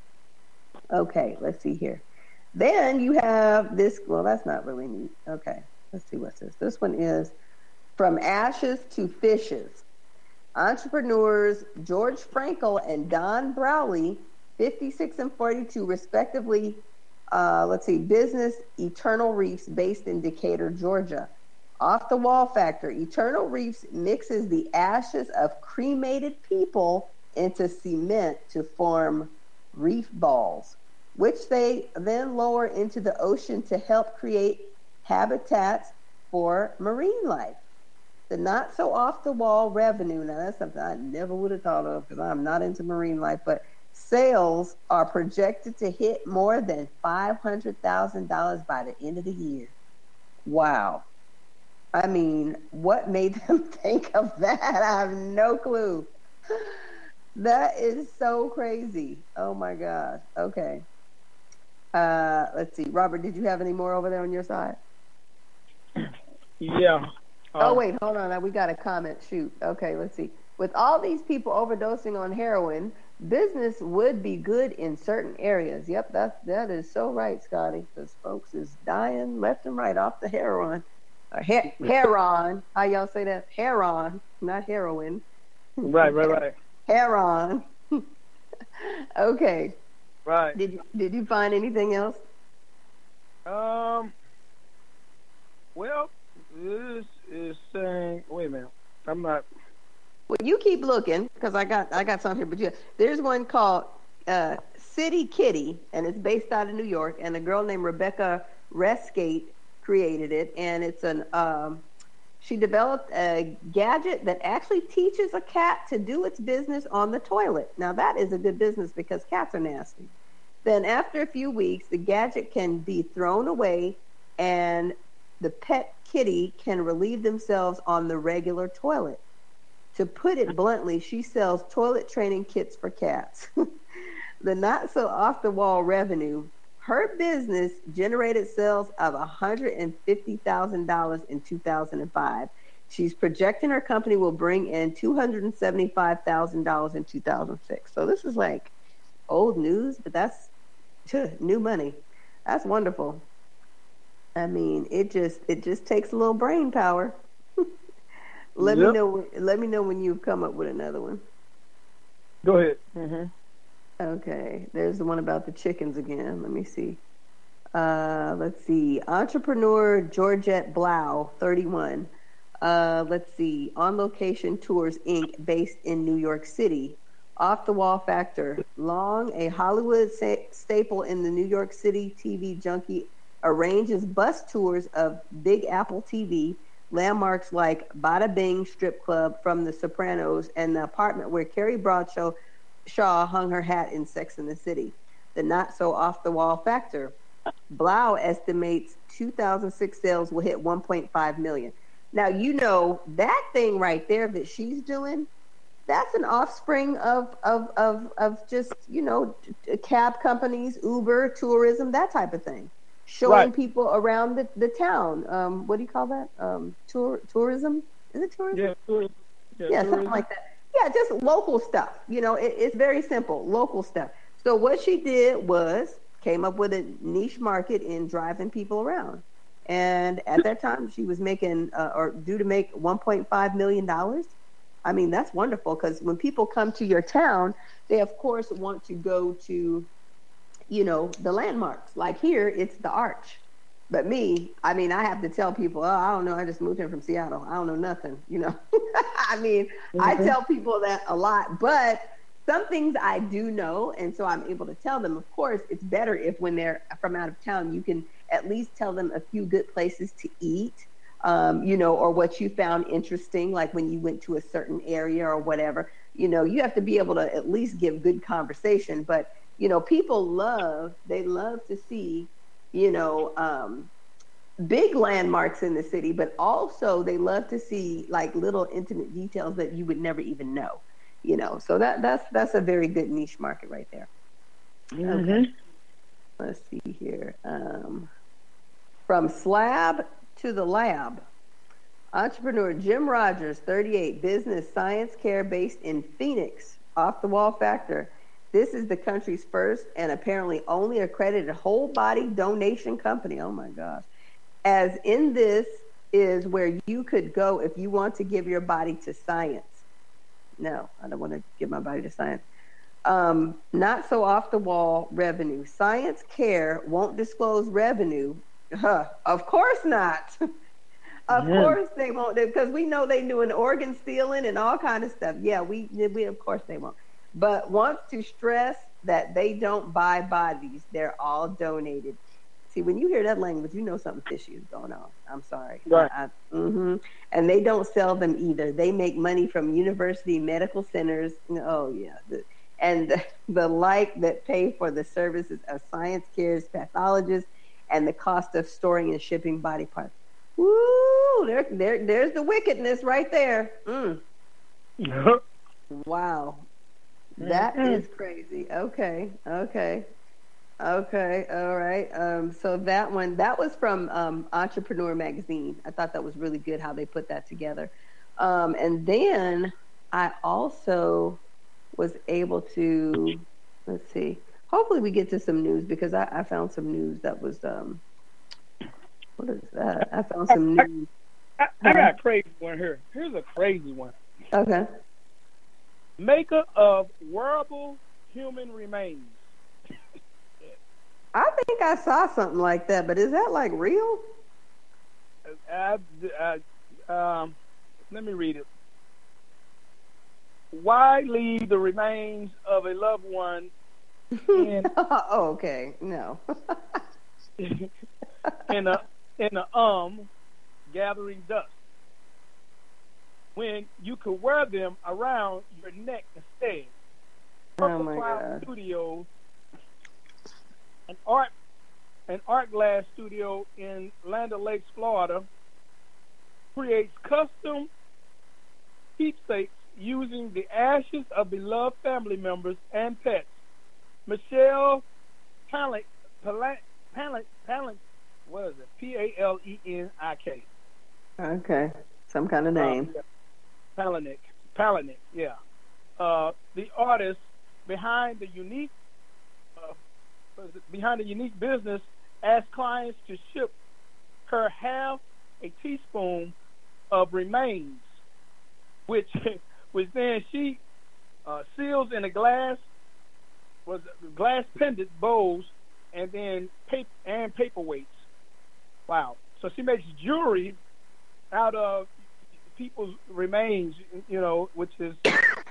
Okay, let's see here. Then you have this. Well, that's not really neat. Okay, let's see what's this. This one is From Ashes to Fishes. Entrepreneurs George Frankel and Don Browley, fifty-six and forty-two respectively, uh, let's see, business Eternal Reefs based in Decatur, Georgia. Off the wall factor, Eternal Reefs mixes the ashes of cremated people into cement to form reef balls, which they then lower into the ocean to help create habitats for marine life. The not so off the wall revenue, now that's something I never would have thought of because I'm not into marine life, but sales are projected to hit more than five hundred thousand dollars by the end of the year. Wow. I mean, what made them think of that? I have no clue. That is so crazy. Oh my gosh. Okay. Uh, let's see. Robert, did you have any more over there on your side? Yeah. Oh, Um, wait, hold on. We got a comment. Shoot. Okay, let's see. With all these people overdosing on heroin, business would be good in certain areas. Yep, that, that is so right, Scotty, because folks is dying left and right off the heroin. Or he- heron. How y'all say that? Heron, not heroin. Right, right, right. Heron. Okay. Right. Did you, did you find anything else? Um. Well, this is saying. Wait a minute. I'm not. Well, you keep looking because I got I got something here. But yeah, there's one called uh, City Kitty, and it's based out of New York. And a girl named Rebecca Rescate created it, and it's an um, she developed a gadget that actually teaches a cat to do its business on the toilet. Now that is a good business because cats are nasty. Then after a few weeks, the gadget can be thrown away, and the pet kitty can relieve themselves on the regular toilet. To put it bluntly, she sells toilet training kits for cats. The not so off the wall revenue, her business generated sales of one hundred fifty thousand dollars in two thousand five. She's projecting her company will bring in two hundred seventy-five thousand dollars in two thousand six. So this is like old news, but that's new money. That's wonderful. I mean, it just it just takes a little brain power. Let Yep. me know. Let me know when you've come up with another one. Go ahead. Mm-hmm. Okay, there's the one about the chickens again. Let me see. Uh, let's see. Entrepreneur Georgette Blau, thirty-one. Uh, let's see. On Location Tours, Incorporated, based in New York City, Off the Wall Factor. Long, a Hollywood sa- staple in the New York City T V junkie, arranges bus tours of Big Apple T V, landmarks like Bada Bing Strip Club from The Sopranos, and the apartment where Carrie Bradshaw Shaw hung her hat in Sex and the City. The not so off the wall factor. Blau estimates two thousand six sales will hit one point five million. Now, you know, that thing right there that she's doing, that's an offspring of, of, of, of just, you know, cab companies, Uber, tourism, that type of thing. Showing Right. people around the, the town. Um, what do you call that? Um, tour, tourism? Is it tourism? Yeah, tourism. Yeah, Yeah, tourism. something like that. Yeah, just local stuff. You know, it, it's very simple, local stuff. So what she did was came up with a niche market in driving people around. And at that time, she was making, uh, or due to make one point five million dollars. I mean, that's wonderful because when people come to your town, they, of course, want to go to, you know, the landmarks. Like here, it's the Arch. But me, I mean, I have to tell people, oh, I don't know. I just moved here from Seattle. I don't know nothing, you know. I mean, mm-hmm. I tell people that a lot, but some things I do know. And so I'm able to tell them. Of course, it's better if when they're from out of town, you can at least tell them a few good places to eat, um, you know, or what you found interesting, like when you went to a certain area or whatever. You know, you have to be able to at least give good conversation. But, you know, people love, they love to see, you know, um, big landmarks in the city, but also they love to see like little intimate details that you would never even know, you know. So that that's that's a very good niche market right there. Mm-hmm. Okay. Let's see here. Um, from slab to the lab. Entrepreneur Jim Rogers, thirty-eight, business science care based in Phoenix, off the wall factor. This is the country's first and apparently only accredited whole body donation company. Oh my gosh. As in this is where you could go if you want to give your body to science. No, I don't want to give my body to science. Um, not so off the wall revenue. Science Care won't disclose revenue. Huh, of course not. Of Yeah. course they won't, because we know they doing organ stealing and all kind of stuff. Yeah, we, we of course they won't. But wants to stress that they don't buy bodies. They're all donated. See, when you hear that language, you know something fishy is going on. I'm sorry. Right. I, I, mm-hmm. And they don't sell them either. They make money from university medical centers. Oh, yeah. The, and the, the like that pay for the services of Science Care's pathologists and the cost of storing and shipping body parts. Woo! There, there, there's the wickedness right there. Mm. Wow. That Mm-hmm. is crazy. Okay. Okay. Okay. All right. Um, so that one, that was from um, Entrepreneur Magazine. I thought that was really good how they put that together. Um, and then I also was able to, let's see, hopefully we get to some news because I, I found some news that was, um, what is that? I found some news. I, I got a crazy one here. Here's a crazy one. Okay. Maker of wearable human remains. I think I saw something like that, but is that like real? I, I, um, let me read it. Why leave the remains of a loved one in, oh, okay. No. in a in a um gathering dust when you could wear them around your neck instead? Oh my Purple Cloud God. Studios, an art an art glass studio in Land O'Lakes, Florida, creates custom keepsakes using the ashes of beloved family members and pets. Michelle Palenik, Palenik, Palenik, Palenik, what is it? P A L E N I K. Okay. Some kind of name. Uh, yeah. Palenik, Palenik, yeah. Uh, the artist behind the unique uh, behind the unique business asked clients to ship her half a teaspoon of remains, which which then she uh, seals in a glass was glass pendant bowls and then paper and paperweights. Wow! So she makes jewelry out of people's remains, you know, which is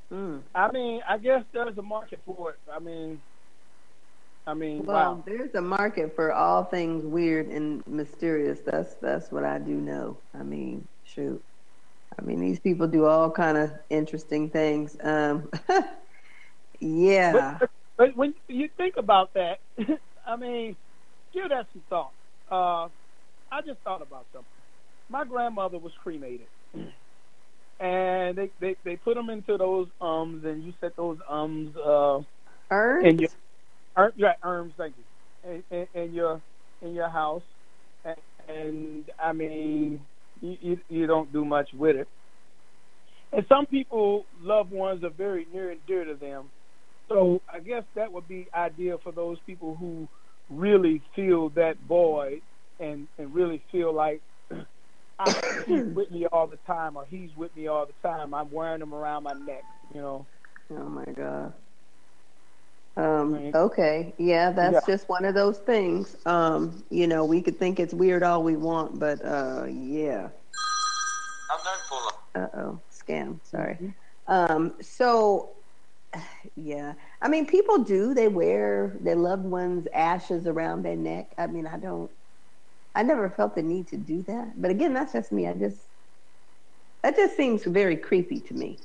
Mm. I mean, I guess there's a market for it. I mean, I mean, Well, wow. there's a market for all things weird and mysterious. That's that's what I do know. I mean, shoot. I mean, these people do all kind of interesting things. Um, But, yeah. but but when you think about that, I mean, give that some thought. Uh, I just thought about something. My grandmother was cremated, and they, they, they put them into those ums, and you set those ums uh, in your Urns? ur- yeah, urns, thank you, in, in, in your in your house, and, and I mean, you, you you don't do much with it. And some people, loved ones, are very near and dear to them. So I guess that would be ideal for those people who really feel that void and, and really feel like I, he's with me all the time or he's with me all the time. I'm wearing them around my neck, you know. Oh my God. Um, I mean, okay. Yeah, yeah. that's just one of those things. Um, you know, we could think it's weird all we want, but uh yeah. Unknown caller. Uh-oh. Scam. Sorry. Mm-hmm. Um, so yeah. I mean, people do. They wear their loved ones' ashes around their neck. I mean, I don't I never felt the need to do that. But again, that's just me. I just that just seems very creepy to me.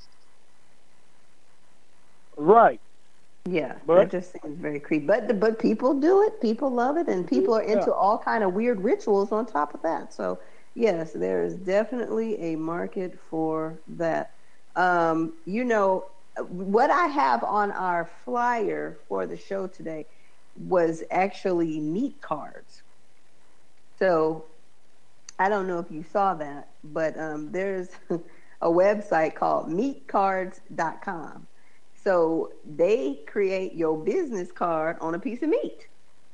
Right. Yeah, But that just seems very creepy. But but people do it. People love it, and people are into yeah. all kind of weird rituals on top of that. So yes, there is definitely a market for that. Um, you know, what I have on our flyer for the show today was actually meat cards. So I don't know if you saw that, but um, there's a website called meat cards dot com. So they create your business card on a piece of meat.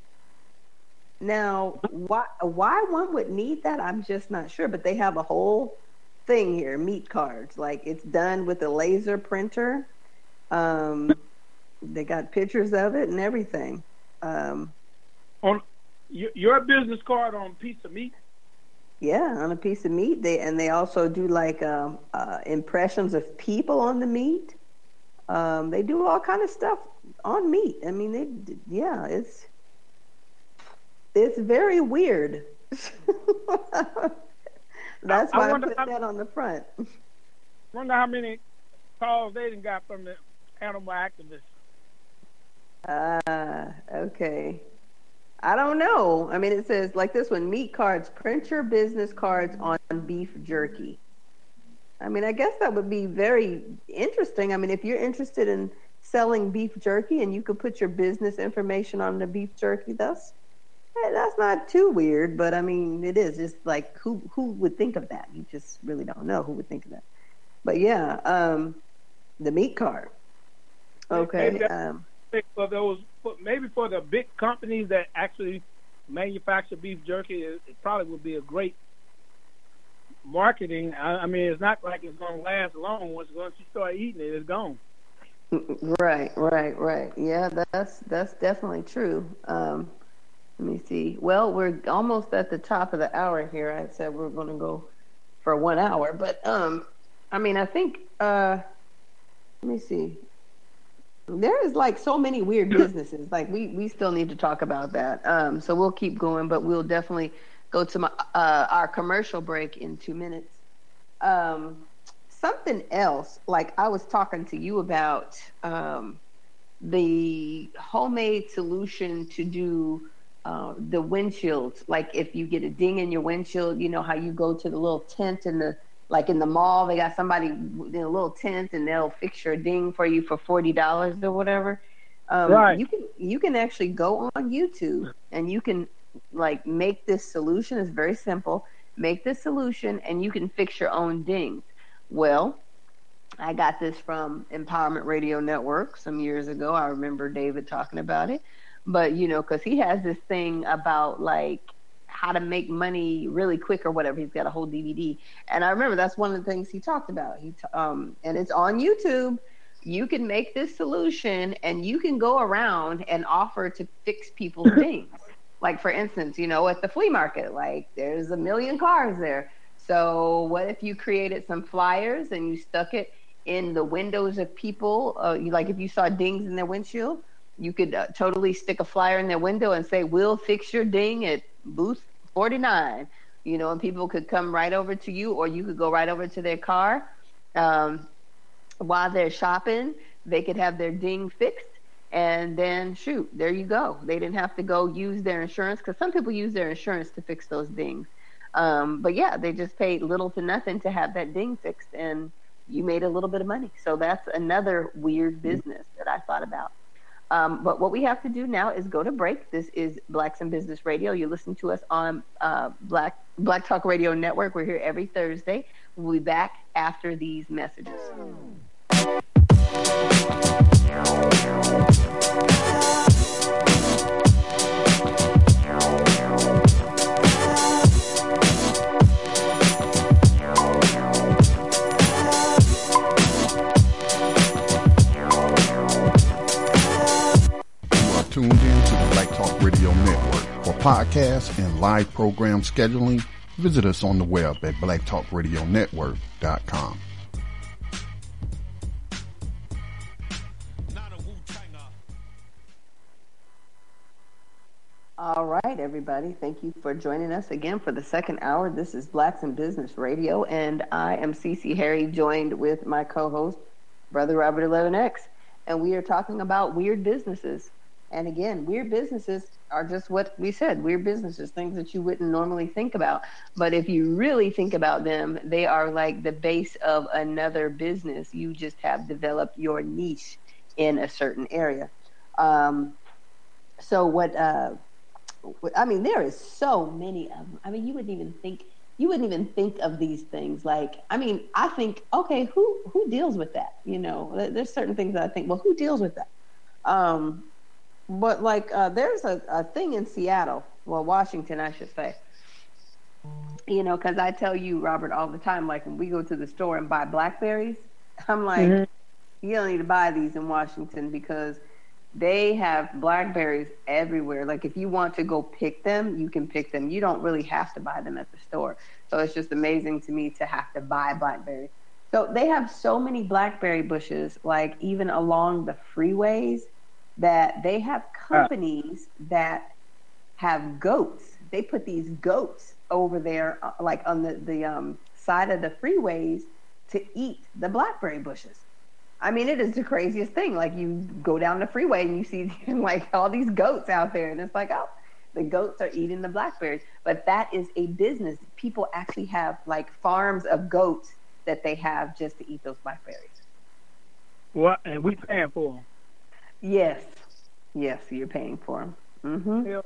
Now, why why one would need that, I'm just not sure. But they have a whole thing here, meat cards. Like it's done with a laser printer. Um, they got pictures of it and everything. Um, On y- your business card on a piece of meat. yeah, on a piece of meat. They and they also do like um, uh, impressions of people on the meat. Um, they do all kind of stuff on meat. I mean, they, yeah, it's it's very weird. That's I, why I I wonder put how, that on the front. wonder how many calls they done got from the animal activists. Ah, okay. I don't know. I mean, it says like this one: meat cards, print your business cards on beef jerky. I mean, I guess that would be very interesting. I mean, if you're interested in selling beef jerky and you could put your business information on the beef jerky, that's eh, that's not too weird. But I mean, it is just like who who would think of that? You just really don't know who would think of that. But yeah, um, the meat card. Okay. Maybe Um, that's for those, maybe for the big companies that actually manufacture beef jerky, it, it probably would be a great marketing. I, I mean, it's not like it's going to last long. Once once you start eating it, it's gone. right, right, right. Yeah, that's that's definitely true. Um, let me see. Well, we're almost at the top of the hour here. I said we're going to go for one hour, but um, I mean, I think uh, let me see. There is like so many weird businesses. Like we we still need to talk about that. Um, so we'll keep going, but we'll definitely go to my uh, our commercial break in two minutes. Um, something else, like I was talking to you about um, the homemade solution to do uh, the windshields. Like if you get a ding in your windshield, you know how you go to the little tent in the like in the mall, they got somebody in a little tent and they'll fix your ding for you for forty dollars or whatever. Um, Right. You can you can actually go on YouTube and you can like make this solution. It's very simple. Make this solution and you can fix your own dings. Well, I got this from Empowerment Radio Network some years ago. I remember David talking about it. But, you know, because he has this thing about like how to make money really quick or whatever. He's got a whole D V D. And I remember that's one of the things he talked about. He t- um, and it's on YouTube. You can make this solution and you can go around and offer to fix people's dings. Like, for instance, you know, at the flea market, like there's a million cars there. So what if you created some flyers and you stuck it in the windows of people. Uh, you, like if you saw dings in their windshield, you could uh, totally stick a flyer in their window and say, "We'll fix your ding at booth forty-nine." You know, and people could come right over to you, or you could go right over to their car. Um, while they're shopping, they could have their ding fixed, and then shoot, there you go. They didn't have to go use their insurance, because some people use their insurance to fix those dings. Um, but yeah, they just paid little to nothing to have that ding fixed, and you made a little bit of money. So that's another weird business that I thought about. Um, but what we have to do now is go to break. This is Blacks in Business Radio. You listen to us on uh, Black Black Talk Radio Network. We're here every Thursday. We'll be back after these messages. Tuned in to the Black Talk Radio Network. For podcasts and live program scheduling, visit us on the web at black talk radio network dot com. All right, everybody. Thank you for joining us again for the second hour. This is Blacks in Business Radio, and I am Cece Harry, joined with my co-host, Brother Robert eleven X, and we are talking about weird businesses. And again, weird businesses are just what we said, weird businesses, things that you wouldn't normally think about. But if you really think about them, they are like the base of another business. You just have developed your niche in a certain area. Um, so what, uh, I mean, there is so many of them. I mean, you wouldn't even think, you wouldn't even think of these things. Like, I mean, I think, okay, who, who deals with that? You know, there's certain things that I think, well, who deals with that? Um, But like, uh, there's a, a thing in Seattle, well, Washington, I should say, you know, because I tell you, Robert, all the time, like when we go to the store and buy blackberries, I'm like, mm-hmm. you don't need to buy these in Washington because they have blackberries everywhere. Like if you want to go pick them, you can pick them. You don't really have to buy them at the store. So it's just amazing to me to have to buy blackberries. So they have so many blackberry bushes, like even along the freeways, that they have companies that have goats. They put these goats over there, uh, like on the, the um, side of the freeways to eat the blackberry bushes. I mean, it is the craziest thing. Like you go down the freeway and you see like all these goats out there, and it's like, oh, the goats are eating the blackberries. But that is a business. People actually have like farms of goats that they have just to eat those blackberries. What? And we paying for them. Yes, yes, you're paying for them. Mm-hmm.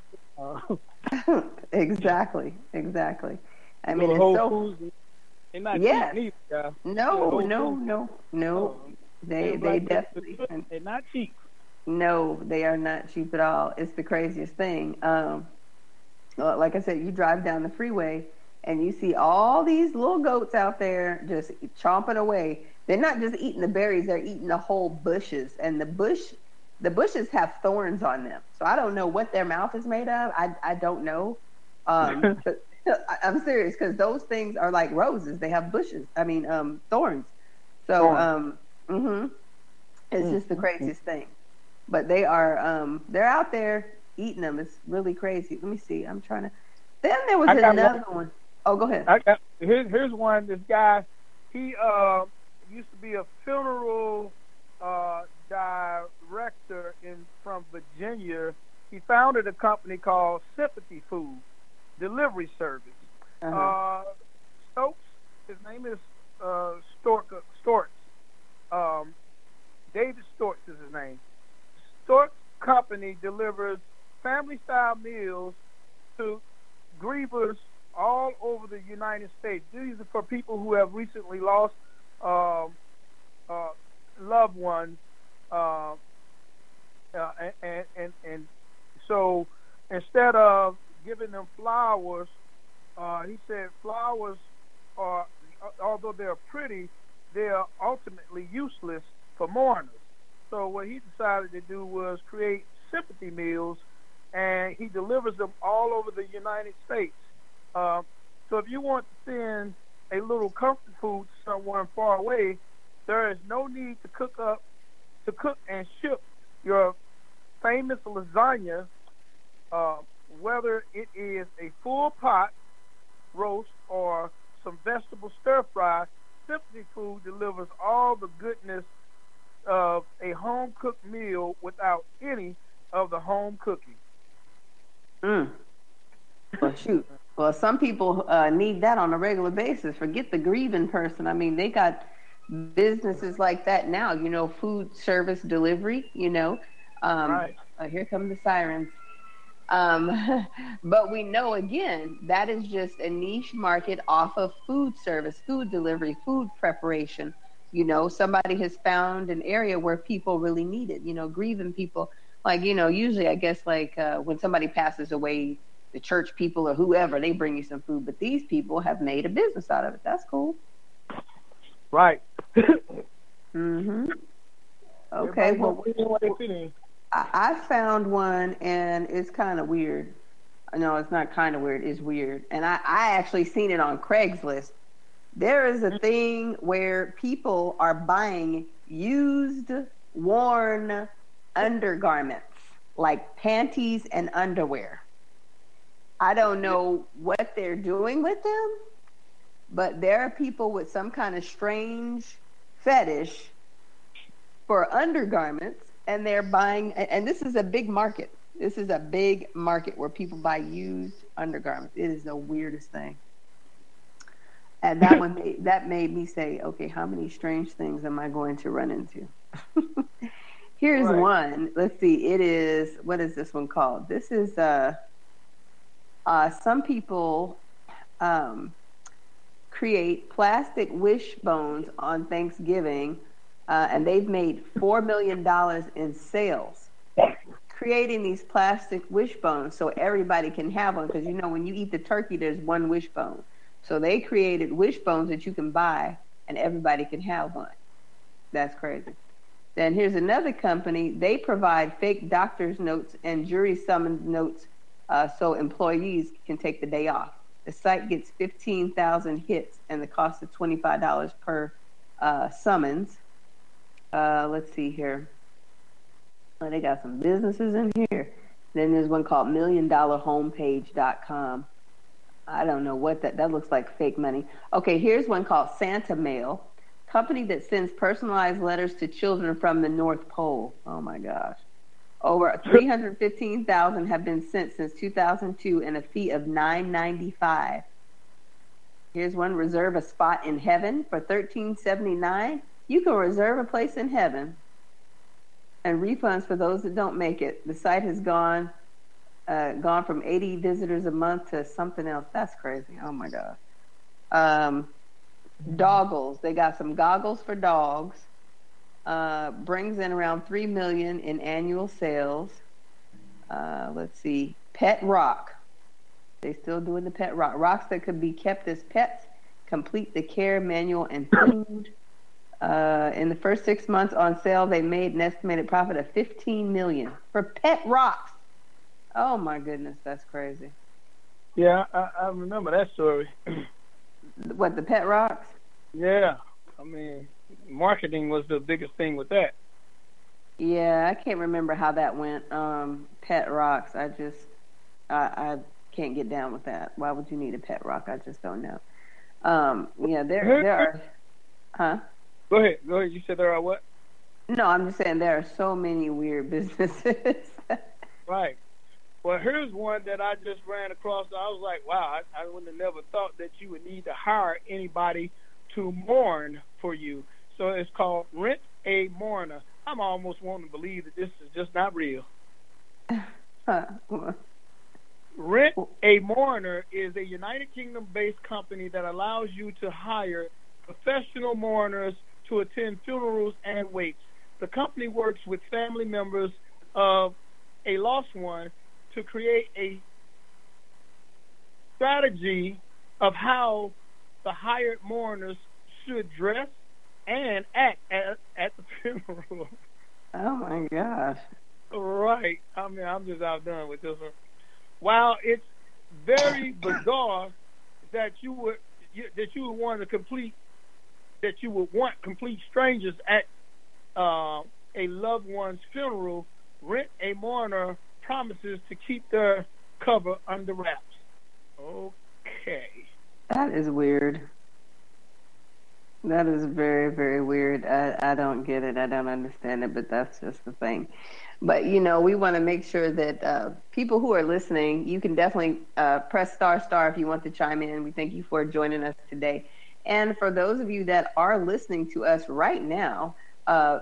Uh, exactly, exactly. I mean, it's Whole so. Foods, they're not Yes. cheap either, No, yeah, no, no, no. Oh, They, they like, definitely. They're not cheap. No, they are not cheap at all. It's the craziest thing. Um, well, like I said, you drive down the freeway and you see all these little goats out there just chomping away. They're not just eating the berries; they're eating the whole bushes, and the bush. The bushes have thorns on them, so I don't know what their mouth is made of. I I don't know. Um, but I'm serious because those things are like roses. They have bushes. I mean, um, thorns. So, um, mm-hmm. it's just the craziest thing. But they are um, they're out there eating them. It's really crazy. Let me see. I'm trying to. Then there was another one. one. Oh, go ahead. I got here's here's one. This guy, he uh, used to be a funeral. Uh, director in from Virginia. He founded a company called Sympathy Food Delivery Service. Uh-huh. Uh, Stokes, his name is uh, Stork, Storks. Um, David Storks is his name. Storks Company delivers family-style meals to grievers all over the United States. These are for people who have recently lost um, uh, loved ones, uh, uh, and, and and so instead of giving them flowers, uh, he said flowers are, although they're pretty, they are ultimately useless for mourners. So what he decided to do was create sympathy meals, and he delivers them all over the United States. Uh, so if you want to send a little comfort food to someone far away, there is no need to cook up, to cook and ship your famous lasagna, uh, whether it is a full pot roast or some vegetable stir fry. Simply Food delivers all the goodness of a home cooked meal without any of the home cooking. Mm. Well, shoot. Well, some people uh, need that on a regular basis. Forget the grieving person. I mean, they got businesses like that now, you know, food service delivery, you know. Um, right. uh, here come the sirens. Um, but we know, again, that is just a niche market off of food service, food delivery, food preparation. You know, somebody has found an area where people really need it, you know, grieving people. Like, you know, usually I guess like uh, when somebody passes away, the church people or whoever, they bring you some food. But these people have made a business out of it. That's cool. Right. mm-hmm. Okay. Well, I, I found one, and it's kind of weird. No, it's not kind of weird. It's weird. And I, I actually seen it on Craigslist. There is a thing where people are buying used, worn undergarments, like panties and underwear. I don't know what they're doing with them, but there are people with some kind of strange fetish for undergarments, and they're buying, and this is a big market. This is a big market where people buy used undergarments. It is the weirdest thing. And that one, made, that made me say, okay, how many strange things am I going to run into? Here's right. one. Let's see. It is, what is this one called? This is, uh, uh, some people um, create plastic wishbones on Thanksgiving, uh, and they've made four million dollars in sales creating these plastic wishbones so everybody can have one. Because, you know, when you eat the turkey, there's one wishbone. So they created wishbones that you can buy, and everybody can have one. That's crazy. Then here's another company. They provide fake doctor's notes and jury summons notes uh, so employees can take the day off. The site gets fifteen thousand hits, and the cost is twenty-five dollars per uh, summons. Uh, let's see here. Oh, they got some businesses in here. Then there's one called million dollar homepage dot com. I don't know what that, that looks like fake money. Okay, here's one called Santa Mail, company that sends personalized letters to children from the North Pole. Oh my gosh. Over three hundred fifteen thousand have been sent since two thousand two, and a fee of nine ninety-five. Here's one, reserve a spot in heaven for thirteen seventy-nine. You can reserve a place in heaven, and refunds for those that don't make it. The site has gone uh, gone from eighty visitors a month to something else. That's crazy. Oh my God. Um, Doggles. They got some goggles for dogs. Uh, brings in around three million in annual sales. Uh, let's see. Pet Rock. They still doing the Pet Rock. Rocks that could be kept as pets, complete the care manual and food. Uh, in the first six months on sale, they made an estimated profit of fifteen million dollars for pet rocks. Oh my goodness, that's crazy. Yeah, I, I remember that story. What, the pet rocks? Yeah, I mean, marketing was the biggest thing with that. Yeah, I can't remember how that went. Um, pet rocks, I just, I, I can't get down with that. Why would you need a pet rock? I just don't know. Um, yeah, there, there are, huh? Go ahead. Go ahead. You said there are what? No, I'm just saying there are so many weird businesses. Right. Well, here's one that I just ran across. I was like, wow, I, I would have never thought that you would need to hire anybody to mourn for you. So it's called Rent a Mourner. I'm almost wanting to believe that this is just not real. Rent a Mourner is a United Kingdom-based company that allows you to hire professional mourners to attend funerals and wakes. The company works with family members of a lost one to create a strategy of how the hired mourners should dress and act at, at the funeral. Oh my gosh. Right. I mean, I'm just outdone with this one. While it's very bizarre that you would you, that you would want to complete that you would want complete strangers at uh, a loved one's funeral. Rent a mourner promises to keep their cover under wraps. Okay. That is weird. That is very, very weird. I, I don't get it. I don't understand it, but that's just the thing. But, you know, we want to make sure that uh, people who are listening, you can definitely uh, press star star if you want to chime in. We thank you for joining us today. And for those of you that are listening to us right now, uh,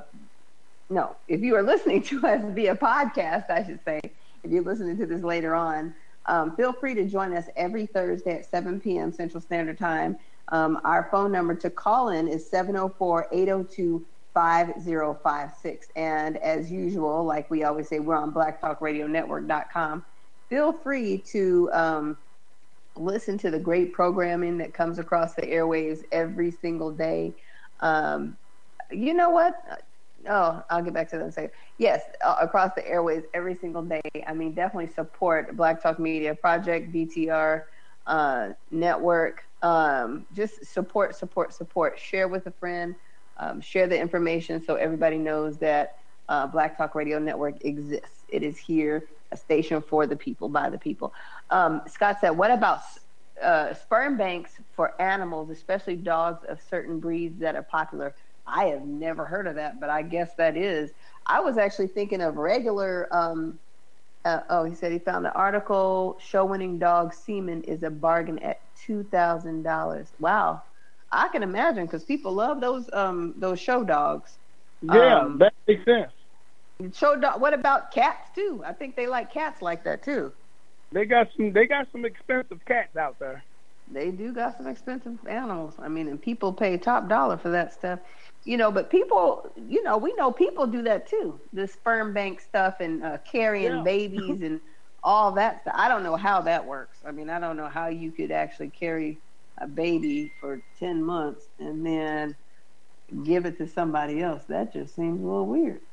no, if you are listening to us via podcast, I should say, if you're listening to this later on, um, feel free to join us every Thursday at seven p.m. Central Standard Time. Um, our phone number to call in is seven oh four, eight oh two, five oh five six. And as usual, like we always say, we're on black talk radio network dot com. Feel free to um, listen to the great programming that comes across the airwaves every single day. Um, you know what? Oh, I'll get back to that in a second. Yes, uh, across the airwaves every single day. I mean, definitely support Black Talk Media Project, B T R uh, Network. Um, just support, support, support. Share with a friend. Um, share the information so everybody knows that uh, Black Talk Radio Network exists. It is here, a station for the people, by the people. Um, Scott said, what about uh, sperm banks for animals, especially dogs of certain breeds that are popular? I have never heard of that, but I guess that is. I was actually thinking of regular, um, uh, oh, he said he found an article, show-winning dog semen is a bargain at two thousand dollars. Wow. I can imagine, because people love those um, those show dogs. Yeah, um, that makes sense. Show dog. What about cats, too? I think they like cats like that, too. They got some, they got some expensive cats out there. They do got some expensive animals. I mean, and people pay top dollar for that stuff. You know, but people, you know, we know people do that too. The sperm bank stuff and uh, carrying Yeah. babies and all that stuff. I don't know how that works. I mean, I don't know how you could actually carry a baby for ten months and then give it to somebody else. That just seems a little weird.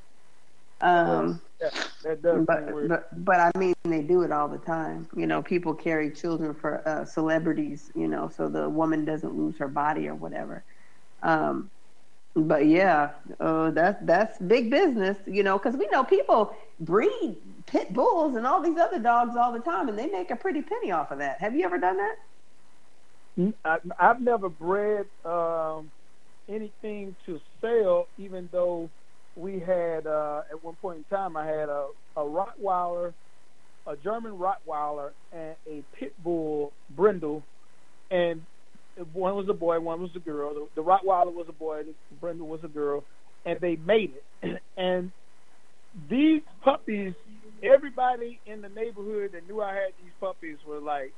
Um, yeah, that does but, seem weird. but, but I mean, they do it all the time. You know, people carry children for uh, celebrities, you know, so the woman doesn't lose her body or whatever. Um, But yeah, uh, that's that's big business, you know, because we know people breed pit bulls and all these other dogs all the time, and they make a pretty penny off of that. Have you ever done that? I, I've never bred um, anything to sell, even though we had, uh, at one point in time, I had a, a Rottweiler, a German Rottweiler, and a pit bull brindle, and one was a boy, one was a girl. The, the Rottweiler was a boy, the Brindle was a girl, and they mated. And these puppies, everybody in the neighborhood that knew I had these puppies were like,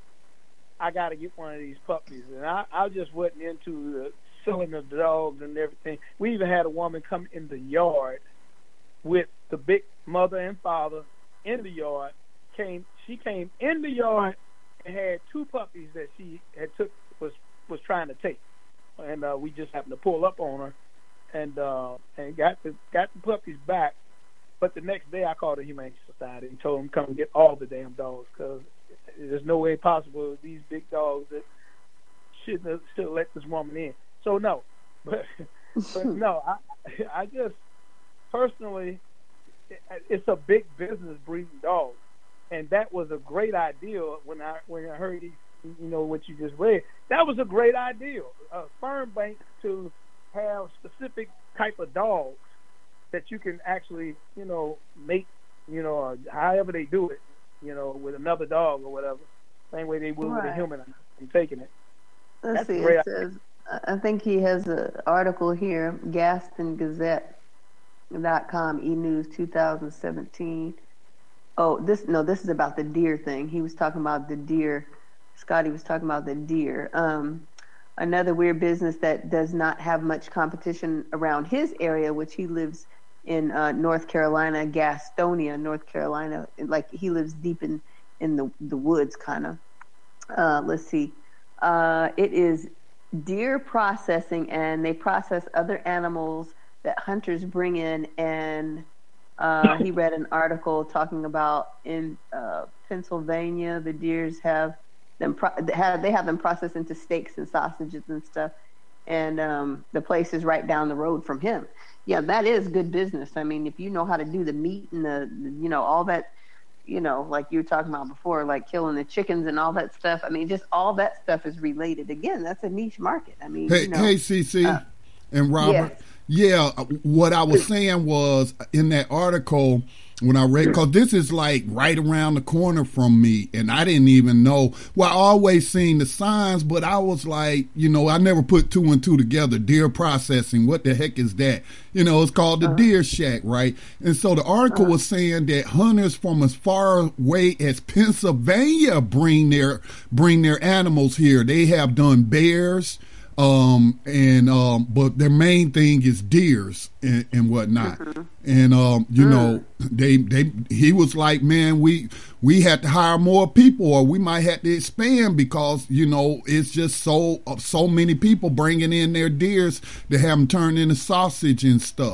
I got to get one of these puppies. And I, I just wasn't into the selling of the dogs and everything. We even had a woman come in the yard with the big mother and father in the yard. Came, she came in the yard and had two puppies that she had took was was trying to take, and uh, we just happened to pull up on her, and uh, and got the got the puppies back. But the next day, I called the Humane Society and told them come and get all the damn dogs, because there's no way possible these big dogs that shouldn't have still let this woman in. So no, but but no, I I just personally, it's a big business breeding dogs, and that was a great idea when I when I heard these. You know what you just read. That was a great idea. A sperm bank to have specific type of dogs that you can actually, you know, make, you know, uh, however they do it, you know, with another dog or whatever. Same way they would right. with a human. I'm taking it. Let's That's see. great It says, I think he has an article here, Gaston Gazette dot com, e-news two thousand seventeen. Oh, this no, this is about the deer thing. He was talking about the deer. Scotty was talking about the deer. Um, another weird business that does not have much competition around his area, which he lives in uh, North Carolina, Gastonia, North Carolina. Like he lives deep in, in the, the woods, kind of. Uh, let's see. Uh, it is deer processing, and they process other animals that hunters bring in. And uh, he read an article talking about in uh, Pennsylvania, the deers have them pro- have they have them processed into steaks and sausages and stuff. and um, the place is right down the road from him. Yeah, that is good business. I mean, if you know how to do the meat and the, you know, all that, you know, like you were talking about before, like killing the chickens and all that stuff. I mean, just all that stuff is related. Again, that's a niche market. I mean, Hey, you know, hey, C C uh, and Robert. yes. Yeah, what I was saying was in that article when I read, because this is like right around the corner from me, and I didn't even know. Well, I always seen the signs, but I was like, you know, I never put two and two together. Deer processing, what the heck is that? You know, it's called the uh-huh. Deer Shack, right? And so the article uh-huh. was saying that hunters from as far away as Pennsylvania bring their bring their animals here. They have done bears. Um, and, um, but their main thing is deers and, and whatnot. Mm-hmm. And, um, you mm. know, they, they, he was like, man, we, we had to hire more people or we might have to expand because, you know, it's just so, uh, so many people bringing in their deers to have them turned into sausage and stuff.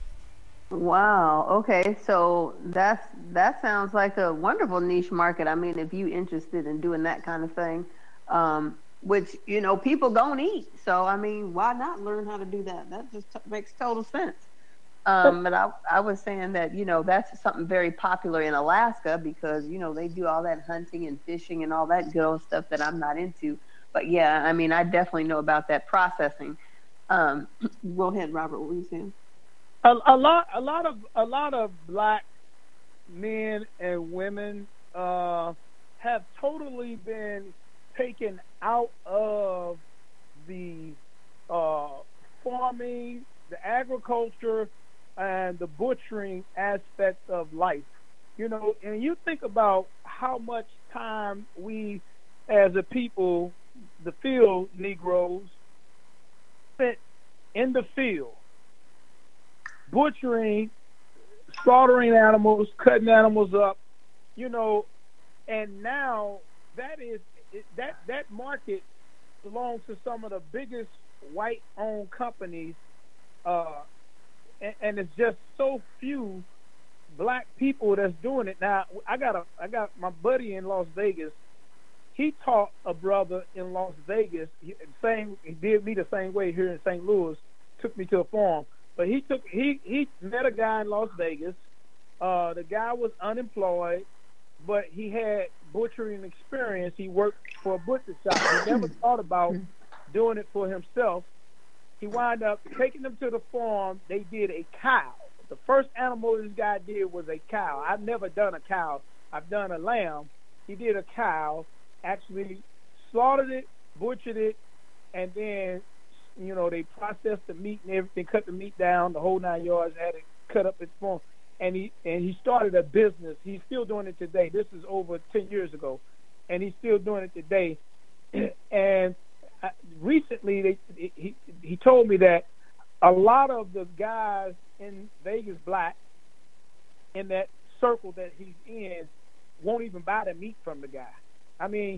Wow. Okay. So that's, that sounds like a wonderful niche market. I mean, if you interested in doing that kind of thing, um, which, you know, people don't eat. So, I mean, why not learn how to do that? That just t- makes total sense. Um, but I, I was saying that, you know, that's something very popular in Alaska because, you know, they do all that hunting and fishing and all that good old stuff that I'm not into. But, yeah, I mean, I definitely know about that processing. Um, go ahead, Robert. What were you saying? A, a lot, a lot of, a lot of black men and women uh, have totally been taken out of the uh, farming, the agriculture, and the butchering aspect of life. You know, and you think about how much time we, as a people, the field Negroes, spent in the field, butchering, slaughtering animals, cutting animals up, you know, and now that is It, that that market belongs to some of the biggest white-owned companies, uh, and, and it's just so few black people that's doing it. Now, I got a I got my buddy in Las Vegas. He taught a brother in Las Vegas. He, same he did me the same way here in Saint Louis. Took me to a farm, but he took he he met a guy in Las Vegas. Uh, the guy was unemployed, but he had butchering experience. He worked for a butcher shop. He never thought about doing it for himself. He wound up taking them to the farm. They did a cow. The first animal this guy did was a cow. I've never done a cow. I've done a lamb. He did a cow, actually slaughtered it, butchered it, and then, you know, they processed the meat and everything, cut the meat down, the whole nine yards, had it cut up in form. And he and he started a business. He's still doing it today. This is over ten years ago, and he's still doing it today. And I, recently, they, he he told me that a lot of the guys in Vegas, black, in that circle that he's in, won't even buy the meat from the guy. I mean,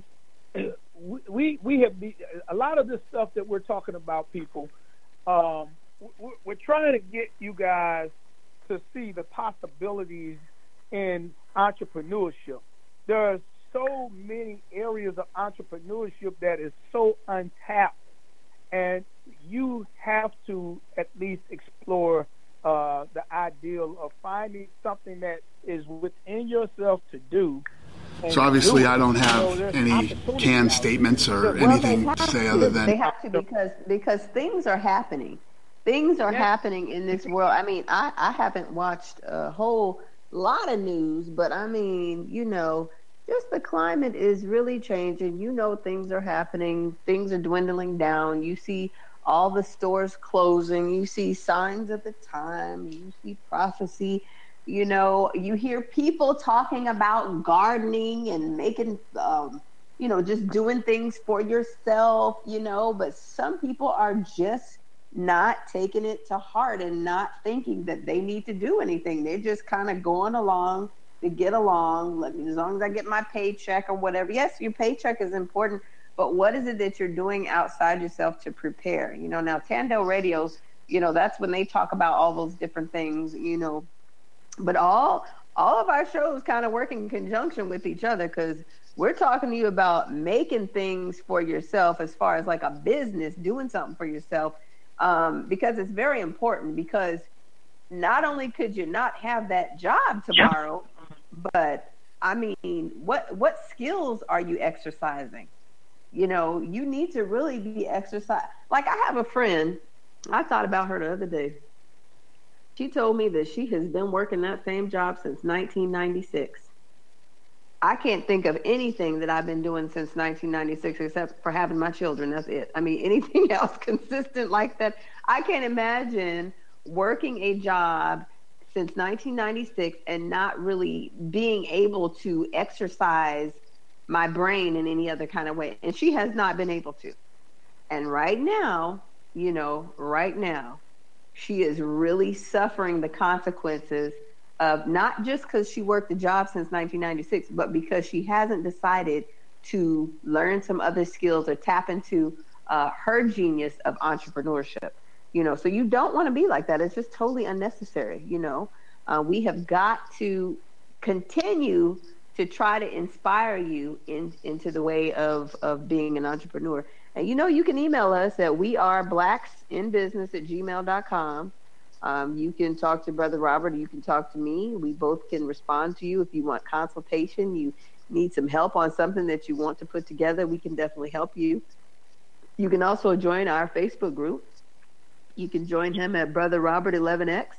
we we have a lot of this stuff that we're talking about, people. Um, we're trying to get you guys to see the possibilities in entrepreneurship. There are so many areas of entrepreneurship that is so untapped, and you have to at least explore uh, the ideal of finding something that is within yourself to do. So obviously do I don't have you know, any canned statements or well, anything to say other than... They have to because, because things are happening. Things are yes. happening in this world. I mean, I, I haven't watched a whole lot of news, but I mean, you know, just the climate is really changing. You know, things are happening. Things are dwindling down. You see all the stores closing. You see signs of the time. You see prophecy. You know, you hear people talking about gardening and making, um, you know, just doing things for yourself, you know, but some people are just not taking it to heart and not thinking that they need to do anything. They're just kind of going along to get along. Let me, as long as I get my paycheck or whatever. Yes, your paycheck is important, but what is it that you're doing outside yourself to prepare? You know, now Tandale Radios, you know, that's when they talk about all those different things, you know, but all all of our shows kind of work in conjunction with each other because We're talking to you about making things for yourself as far as like a business, doing something for yourself, um, because it's very important, because not only could you not have that job tomorrow, but I mean, what what skills are you exercising? You know, you need to really be exercise. Like I have a friend, I thought about her the other day. She told me that she has been working that same job since nineteen ninety-six. I can't think of anything that I've been doing since nineteen ninety-six except for having my children. That's it. I mean, anything else consistent like that. I can't imagine working a job since nineteen ninety-six and not really being able to exercise my brain in any other kind of way. And she has not been able to. And right now, you know, right now, she is really suffering the consequences of not just because she worked the job since nineteen ninety-six, but because she hasn't decided to learn some other skills or tap into uh, her genius of entrepreneurship. You know, so you don't want to be like that. It's just totally unnecessary. You know, uh, we have got to continue to try to inspire you in, into the way of, of being an entrepreneur. And, you know, you can email us at we are blacks in business at gmail dot com. Um, you can talk to Brother Robert, or you can talk to me. We both can respond to you. If you want consultation, you need some help on something that you want to put together, we can definitely help you. You can also join our Facebook group. You can join him at Brother Robert eleven X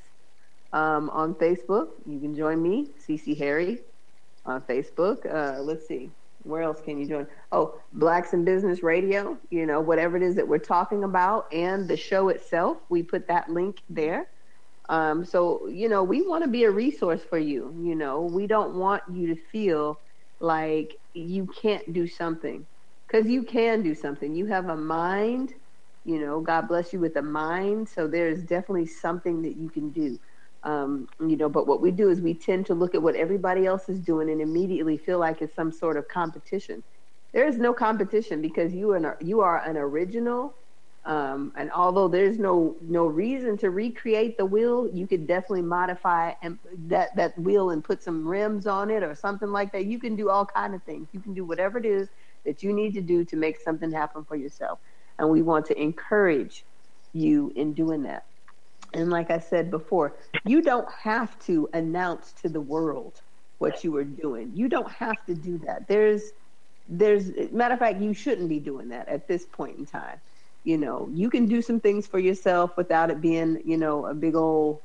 um, on Facebook. You can join me, Cece Harry, on Facebook. Uh, let's see. Where else can you join? Oh, Blacks in Business Radio, you know, whatever it is that we're talking about, and the show itself, we put that link there. Um, so, you know, we want to be a resource for you. You know, we don't want you to feel like you can't do something, because you can do something. You have a mind, you know, God bless you with a mind. So there's definitely something that you can do. Um, you know, but what we do is we tend to look at what everybody else is doing and immediately feel like it's some sort of competition. There is no competition, because you are an, you are an original. Um, and although there's no no reason to recreate the wheel, you could definitely modify and that, that wheel and put some rims on it or something like that. You can do all kinds of things. You can do whatever it is that you need to do to make something happen for yourself. And we want to encourage you in doing that. And like I said before, you don't have to announce to the world what you are doing. You don't have to do that. There's, there's, matter of fact, you shouldn't be doing that at this point in time. You know, you can do some things for yourself without it being, you know, a big old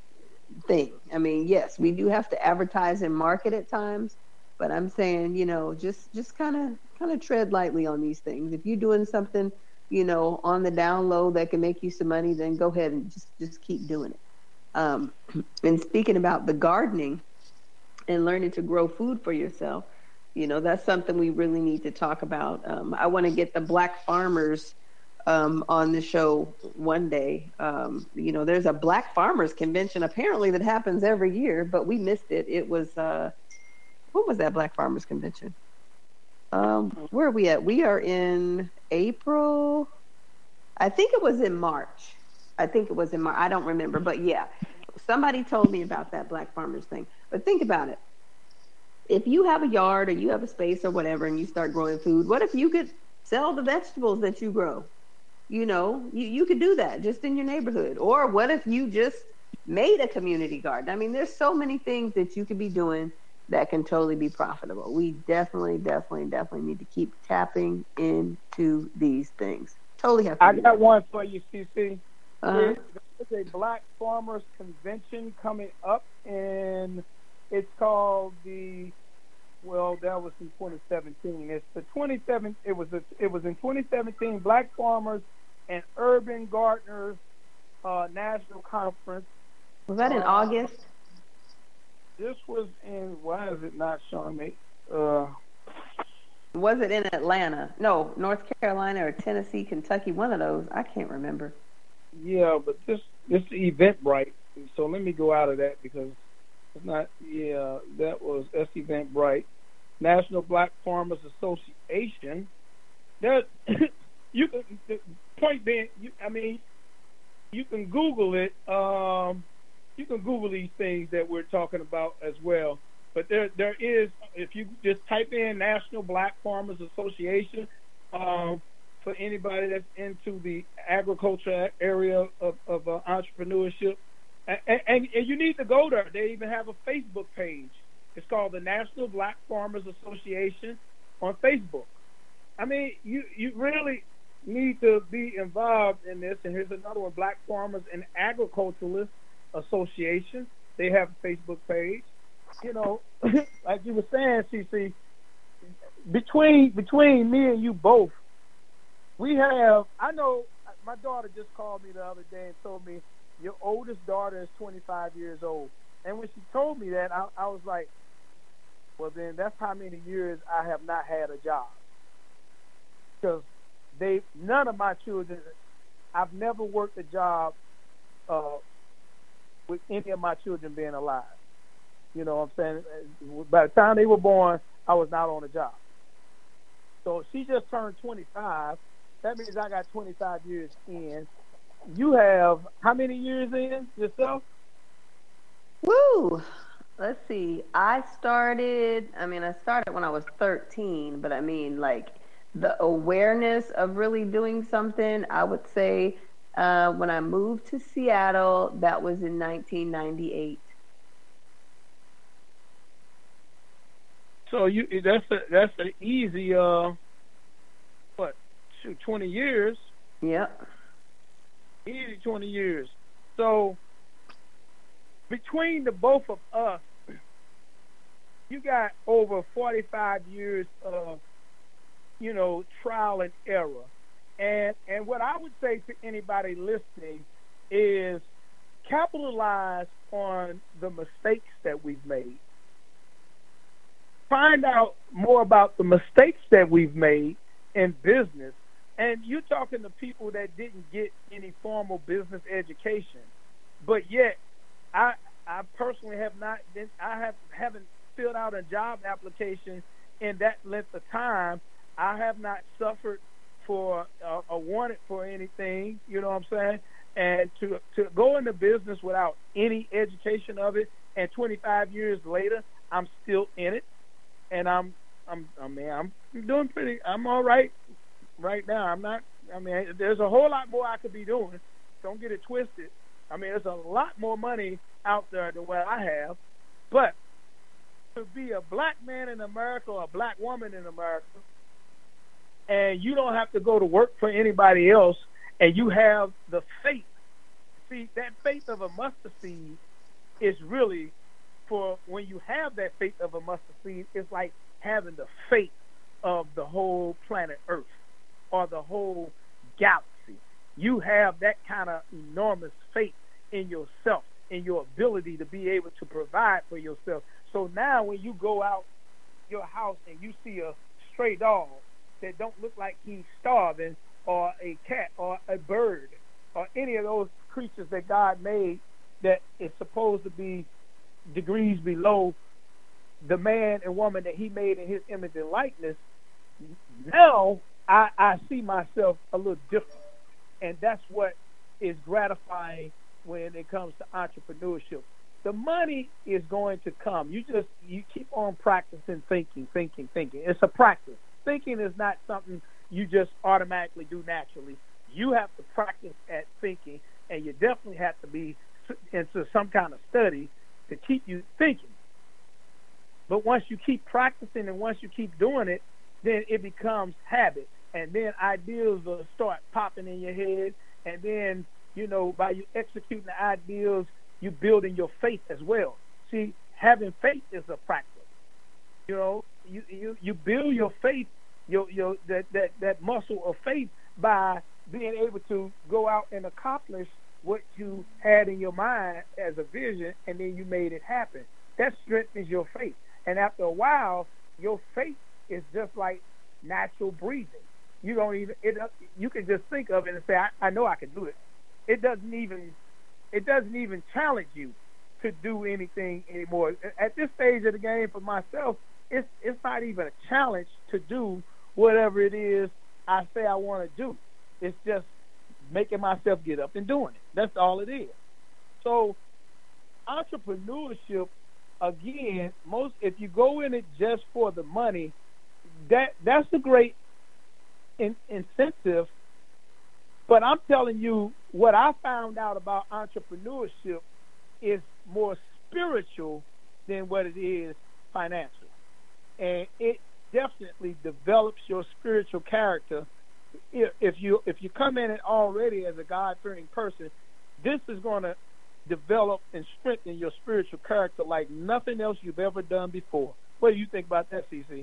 thing. I mean, yes, we do have to advertise and market at times, but I'm saying, you know, just, just kind of, kind of tread lightly on these things. If you're doing something, you know, on the down low that can make you some money, then go ahead and just, just keep doing it. Um, and speaking about the gardening and learning to grow food for yourself, you know, that's something we really need to talk about. Um, I want to get the Black farmers um, on the show one day. Um, you know, there's a Black Farmers Convention apparently that happens every year, but we missed it. It was, uh, what was that Black Farmers Convention? Um, where are we at? We are in April. I think it was in March. I think it was in March. I don't remember, but yeah, somebody told me about that Black Farmers thing. But think about it. If you have a yard or you have a space or whatever, and you start growing food, what if you could sell the vegetables that you grow? You know, you, you could do that just in your neighborhood. Or what if you just made a community garden? I mean, there's so many things that you could be doing that can totally be profitable. We definitely, definitely, definitely need to keep tapping into these things. Totally have to I do got that. one for you, C C. Uh-huh. There's a Black Farmers Convention coming up, and it's called the, well, that was in twenty seventeen. It's the twenty-seven. It was a, it was in twenty seventeen Black Farmers and Urban Gardeners uh, National Conference. Was that in uh, August? This was in, why is it not showing me? Uh, Was it in Atlanta? No, North Carolina or Tennessee, Kentucky, one of those. I can't remember. yeah, but this this is Eventbrite. So let me go out of that because it's not, yeah, that was that's Eventbrite. National Black Farmers Association. There, you can, the point being, you, I mean, you can Google it. Um, you can Google these things that we're talking about as well. But there there is, if you just type in National Black Farmers Association, um, for anybody that's into the agriculture area of, of uh, entrepreneurship, and, and, and you need to go there. They even have a Facebook page. It's called the National Black Farmers Association on Facebook. I mean, you, you really need to be involved in this. And here's another one, Black Farmers and Agriculturalists Association. They have a Facebook page. You know, like you were saying, C C, between between me and you both, we have, I know my daughter just called me the other day and told me your oldest daughter is twenty-five years old. And when she told me that, I, I was like, well, then that's how many years I have not had a job. Because they, none of my children, I've never worked a job uh, with any of my children being alive. You know what I'm saying? By the time they were born, I was not on a job. So she just turned twenty-five. That means I got twenty-five years in. You have how many years in yourself? Woo! Let's see. I started, I mean, I started when I was thirteen, but I mean, like, the awareness of really doing something, I would say uh, when I moved to Seattle, that was in nineteen ninety-eight. So you that's a, that's an easy uh what shoot, twenty years. Yep. Easy twenty years. So between the both of us, you got over forty-five years of, you know, trial and error. And and what I would say to anybody listening is capitalize on the mistakes that we've made. Find out more about the mistakes that we've made in business. And you're talking to people that didn't get any formal business education, but yet I I personally have not been, I have haven't filled out a job application in that length of time. I have not suffered for uh, or wanted for anything, you know what I'm saying? And to to go into business without any education of it, and twenty-five years later, I'm still in it. And I'm, I'm, I mean, I'm doing pretty. I'm all right right now. I'm not. I mean, there's a whole lot more I could be doing. Don't get it twisted. I mean, there's a lot more money out there than what I have. But to be a black man in America or a black woman in America, and you don't have to go to work for anybody else, and you have the faith. See, that faith of a mustard seed is really. For when you have that faith of a mustard seed, it's like having the faith of the whole planet Earth or the whole galaxy. You have that kind of enormous faith in yourself, in your ability to be able to provide for yourself. So now when you go out your house and you see a stray dog that don't look like he's starving, or a cat or a bird or any of those creatures that God made that is supposed to be degrees below the man and woman that he made in his image and likeness, now I, I see myself a little different. And that's what is gratifying when it comes to entrepreneurship. The money is going to come. You just, you keep on practicing thinking, thinking, thinking. It's a practice. Thinking is not something you just automatically do naturally. You have to practice at thinking, and you definitely have to be into some kind of study to keep you thinking. But once you keep practicing and once you keep doing it, then it becomes habit. And then ideas will start popping in your head. And then, you know, by you executing the ideas, you building your faith as well. See, having faith is a practice. You know, you you, you build your faith, your your that, that, that muscle of faith by being able to go out and accomplish what you had in your mind as a vision, and then you made it happen. That strengthens your faith. And after a while, your faith is just like natural breathing. You don't even it. You can just think of it and say, I, "I know I can do it." It doesn't even it doesn't even challenge you to do anything anymore. At this stage of the game, for myself, it's it's not even a challenge to do whatever it is I say I want to do. It's just making myself get up and doing it. That's all it is. So entrepreneurship again, most if you go in it just for the money, that that's a great in, incentive. But I'm telling you, what I found out about entrepreneurship is more spiritual than what it is financial, and it definitely develops your spiritual character. If, if you if you come in it already as a God-fearing person, this is going to develop and strengthen your spiritual character like nothing else you've ever done before. What do you think about that, Cece?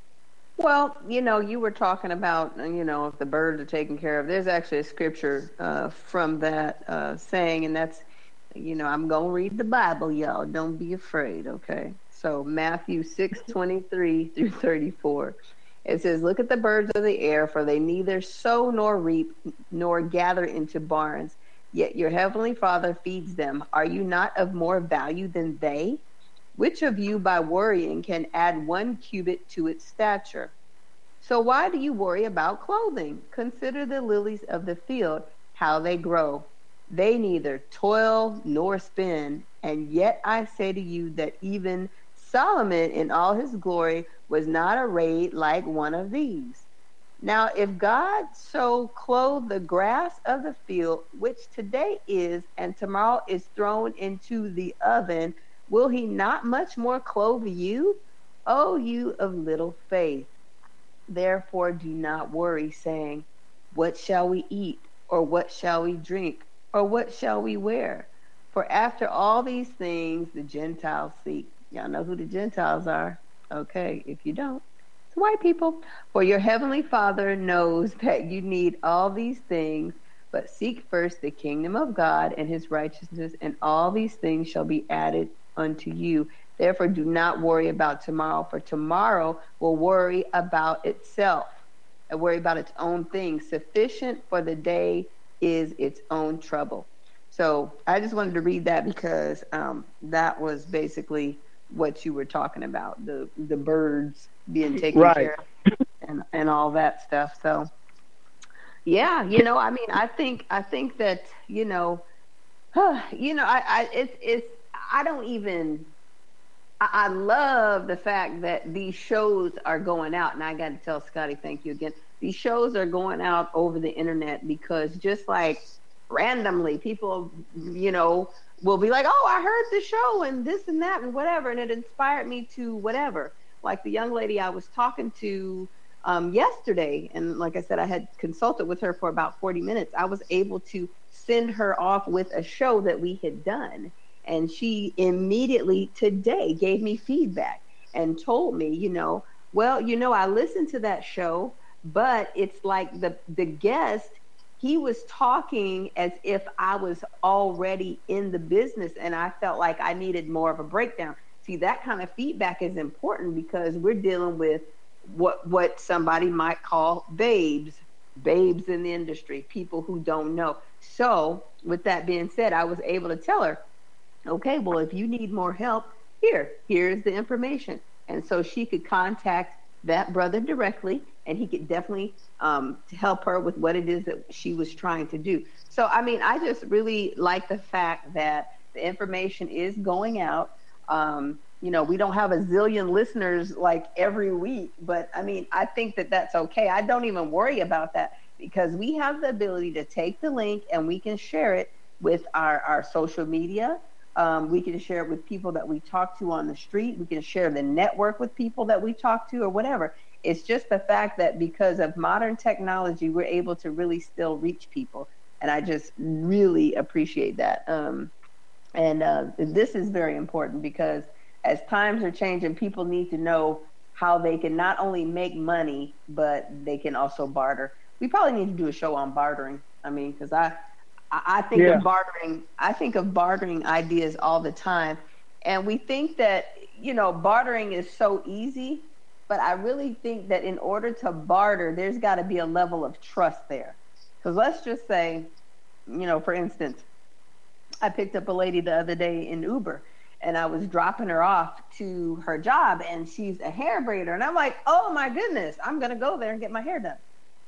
Well, you know, you were talking about, you know, if the birds are taken care of. There's actually a scripture uh, from that uh, saying, and that's, you know, I'm going to read the Bible, y'all. Don't be afraid, okay? So Matthew six twenty-three through thirty-four. It says, look at the birds of the air, for they neither sow nor reap nor gather into barns, yet your heavenly Father feeds them. Are you not of more value than they? Which of you by worrying can add one cubit to its stature? So why do you worry about clothing? Consider the lilies of the field, how they grow. They neither toil nor spin, and yet I say to you that even Solomon in all his glory was not arrayed like one of these. Now, if God so clothe the grass of the field, which today is and tomorrow is thrown into the oven, will he not much more clothe you, O you of little faith? Therefore do not worry, saying, what shall we eat, or what shall we drink, or what shall we wear? For after all these things the Gentiles seek. Y'all know who the Gentiles are? Okay, if you don't, it's white people. For your heavenly Father knows that you need all these things, but seek first the kingdom of God and his righteousness, and all these things shall be added unto you. Therefore do not worry about tomorrow, for tomorrow will worry about itself and worry about its own things. Sufficient for the day is its own trouble. So I just wanted to read that because um, that was basically what you were talking about, the the birds being taken right. care of and, and all that stuff. So yeah, you know, I mean, I think I think that, you know, huh, you know, I, I it's it's I don't even I, I love the fact that these shows are going out, and I got to tell Scotty, thank you again. These shows are going out over the internet because just like randomly people, you know, will be like, oh, I heard the show and this and that and whatever, and it inspired me to whatever. Like the young lady I was talking to um, yesterday, and like I said, I had consulted with her for about forty minutes. I was able to send her off with a show that we had done, and she immediately today gave me feedback and told me, you know, well, you know, I listened to that show, but it's like the the guest, he was talking as if I was already in the business, and I felt like I needed more of a breakdown. See, that kind of feedback is important because we're dealing with what what somebody might call babes, babes in the industry, people who don't know. So with that being said, I was able to tell her, okay, well, if you need more help, here, here's the information. And so she could contact that brother directly, and he could definitely um, help her with what it is that she was trying to do. So, I mean, I just really like the fact that the information is going out. Um, you know, we don't have a zillion listeners like every week, but I mean, I think that that's okay. I don't even worry about that because we have the ability to take the link and we can share it with our, our social media. Um, we can share it with people that we talk to on the street. We can share the network with people that we talk to or whatever. It's just the fact that because of modern technology, we're able to really still reach people. And I just really appreciate that. Um, and uh, this is very important because as times are changing, people need to know how they can not only make money, but they can also barter. We probably need to do a show on bartering. I mean, because I, I think yeah. of bartering. I think of bartering ideas all the time, and we think that, you know, bartering is so easy, but I really think that in order to barter, there's got to be a level of trust there. Because let's just say, you know, for instance, I picked up a lady the other day in Uber, and I was dropping her off to her job, and she's a hair braider, and I'm like, oh my goodness, I'm gonna go there and get my hair done.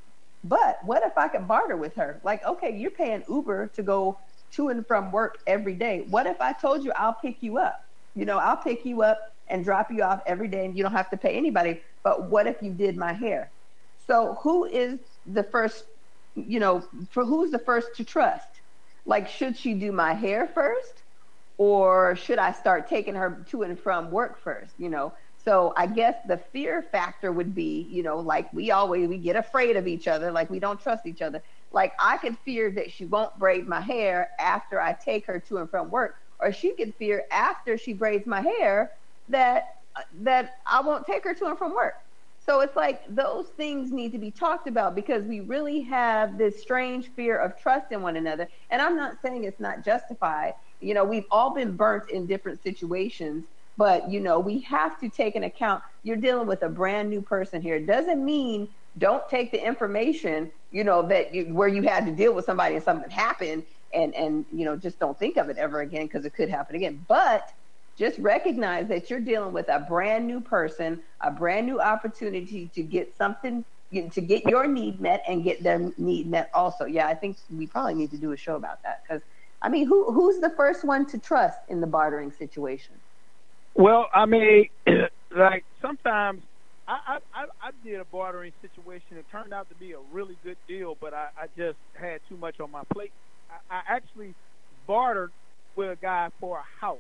But what if I could barter with her? Like, okay, you're paying Uber to go to and from work every day. What if I told you I'll pick you up? You know, I'll pick you up and drop you off every day and you don't have to pay anybody. But what if you did my hair? So who is the first, you know, for who's the first to trust? Like, should she do my hair first? Or should I start taking her to and from work first, you know? So I guess the fear factor would be, you know, like we always, we get afraid of each other, like we don't trust each other. Like I could fear that she won't braid my hair after I take her to and from work, or she could fear after she braids my hair that that I won't take her to and from work. So it's like those things need to be talked about because we really have this strange fear of trust in one another. And I'm not saying it's not justified. You know, we've all been burnt in different situations, but, you know, we have to take into account you're dealing with a brand new person here. It doesn't mean don't take the information, you know, that you, where you had to deal with somebody and something happened and, and, you know, just don't think of it ever again because it could happen again. But just recognize that you're dealing with a brand new person, a brand new opportunity to get something, to get your need met and get their need met also. Yeah, I think we probably need to do a show about that because, I mean, who who's the first one to trust in the bartering situation? Well, I mean, like sometimes I, I, I did a bartering situation. It turned out to be a really good deal, but I, I just had too much on my plate. I, I actually bartered with a guy for a house.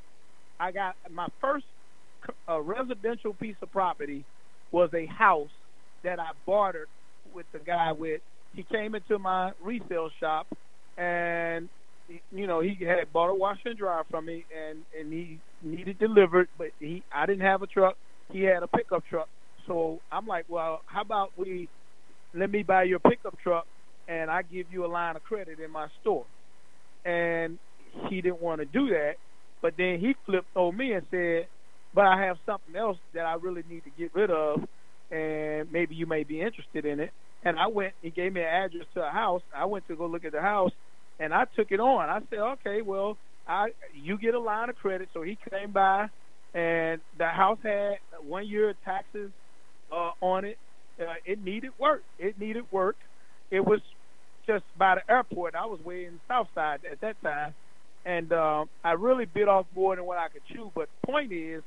I got my first uh, residential piece of property was a house that I bartered with the guy with. He came into my resale shop and, you know, he had bought a washer and dryer from me and, and he needed delivered, but he I didn't have a truck. He had a pickup truck. So I'm like, well, how about we let me buy your pickup truck and I give you a line of credit in my store. And he didn't want to do that. But then he flipped on me and said, but I have something else that I really need to get rid of, and maybe you may be interested in it. And I went, he gave me an address to a house. I went to go look at the house, and I took it on. I said, okay, well, I you get a line of credit. So he came by, and the house had one year of taxes uh, on it. Uh, it needed work. It needed work. It was just by the airport. I was way in the south side at that time. And um, I really bit off more than what I could chew. But the point is,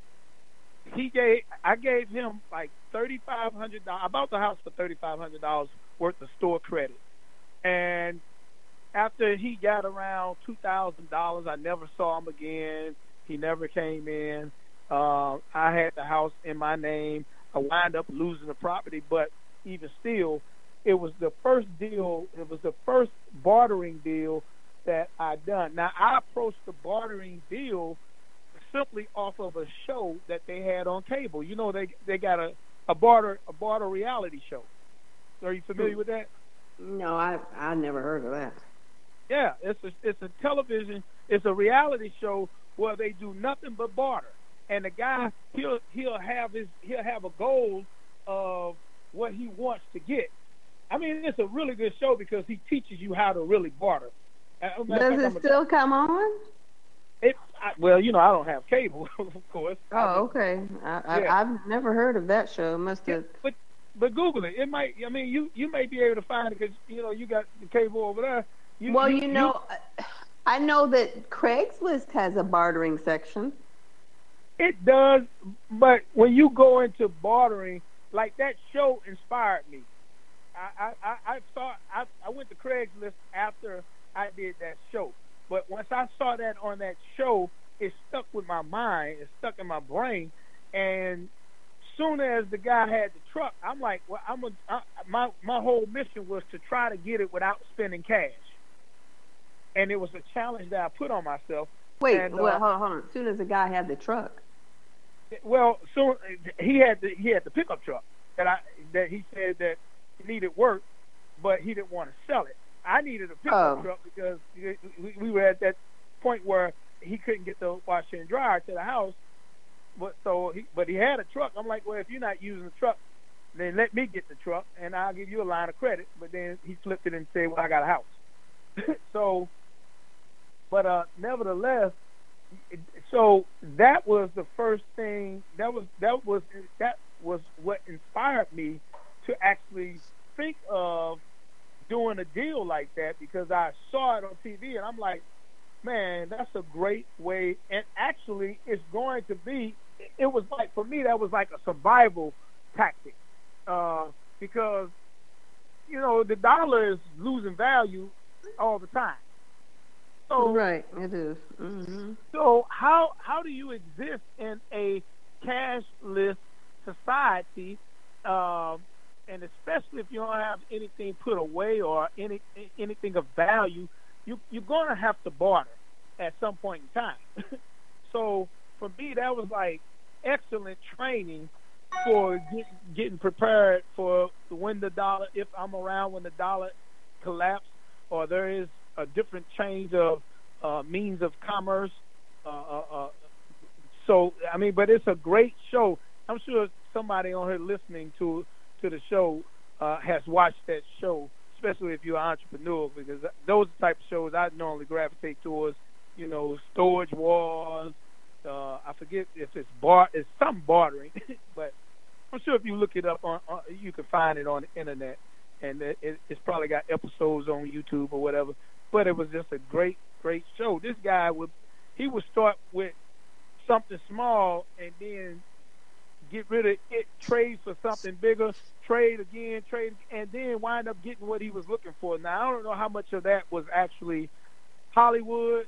he gave I gave him like thirty-five hundred dollars. I bought the house for thirty-five hundred dollars worth of store credit. And after he got around two thousand dollars, I never saw him again. He never came in. Uh, I had the house in my name. I wound up losing the property, but even still, it was the first deal. It was the first bartering deal that I done. Now, I approached the bartering deal simply off of a show that they had on cable. You know, they they got a, a barter a barter reality show. Are you familiar with that? No, I I never heard of that. Yeah, it's a it's a television. It's a reality show where they do nothing but barter. And the guy he'll he'll have his he'll have a goal of what he wants to get. I mean, it's a really good show because he teaches you how to really barter. Does it still a, come on? It I, well, you know, I don't have cable, of course. Oh, okay. I, yeah. I, I've never heard of that show. It must have. Yeah, but but Google it. It might. I mean, you you may be able to find it because you know you got the cable over there. You, well, you, you know, you, I know that Craigslist has a bartering section. It does, but when you go into bartering, like that show inspired me. I I, I thought I, I went to Craigslist after I did that show. But once I saw that on that show, it stuck with my mind. It stuck in my brain. And soon as the guy had the truck, I'm like, well, I'm a, I, my my whole mission was to try to get it without spending cash. And it was a challenge that I put on myself. Wait, and, well, uh, hold on, hold on. As soon as the guy had the truck. Well, so he had the he had the pickup truck that I that he said that he needed work, but he didn't want to sell it. I needed a pickup oh. truck because we, we were at that point where he couldn't get the washer and dryer to the house. But so, he, but he had a truck. I'm like, well, if you're not using the truck, then let me get the truck and I'll give you a line of credit. But then he flipped it and said, well, I got a house. so, but uh, nevertheless, it, so that was the first thing. That was that was that was what inspired me to actually think of doing a deal like that because I saw it on T V and I'm like, man, that's a great way. And actually, it's going to be, it was like, for me, that was like a survival tactic. Uh, because, you know, the dollar is losing value all the time. So, right, it is. Mm-hmm. So how how do you exist in a cashless society, um, and especially if you don't have anything put away or any anything of value, you you're going to have to barter at some point in time. So for me, that was like excellent training for get, getting prepared for when the dollar, if I'm around when the dollar collapses, or there is a different change of uh, means of commerce. Uh, uh, uh, so, I mean, but it's a great show. I'm sure somebody on here listening to to the show uh, has watched that show, especially if you're an entrepreneur, because those type of shows I normally gravitate towards. You know, Storage Wars. Uh, I forget if it's bar, it's some bartering, but I'm sure if you look it up on, on you can find it on the internet, and it, it, it's probably got episodes on YouTube or whatever. But it was just a great, great show. This guy would he would start with something small and then get rid of it, trade for something bigger, trade again, trade, and then wind up getting what he was looking for. Now I don't know how much of that was actually Hollywood.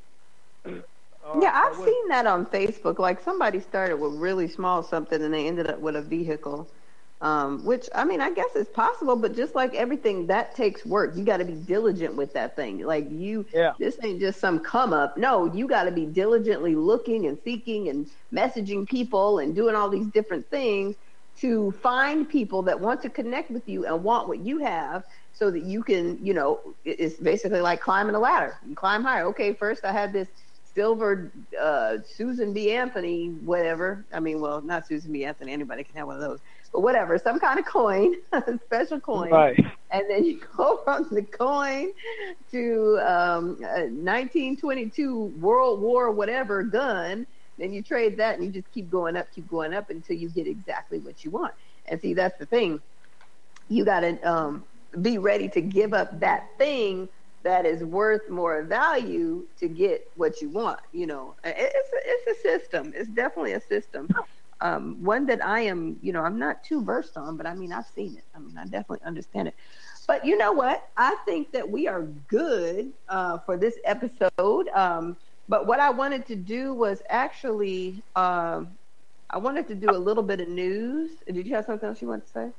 Uh, yeah, I've seen that on Facebook. Like somebody started with really small something and they ended up with a vehicle, um, which, I mean, I guess it's possible, but just like everything, that takes work. You got to be diligent with that thing. Like you, yeah. This ain't just some come up. No, you got to be diligently looking and seeking and messaging people and doing all these different things to find people that want to connect with you and want what you have so that you can, you know, it's basically like climbing a ladder. You climb higher. Okay, first I had this silver uh, Susan B. Anthony, whatever. I mean, well, not Susan B. Anthony. Anybody can have one of those. But whatever, some kind of coin, a special coin. Right. And then you go from the coin to um, a nineteen twenty-two World War whatever gun. Then you trade that and you just keep going up, keep going up until you get exactly what you want. And see, that's the thing. You got to um, be ready to give up that thing that is worth more value to get what you want. You know, it's a, it's a system. It's definitely a system. Um, one that I am, you know, I'm not too versed on, but I mean, I've seen it. I mean, I definitely understand it. But you know what? I think that we are good uh, for this episode. Um, but what I wanted to do was actually, uh, I wanted to do a little bit of news. Did you have something else you want to say?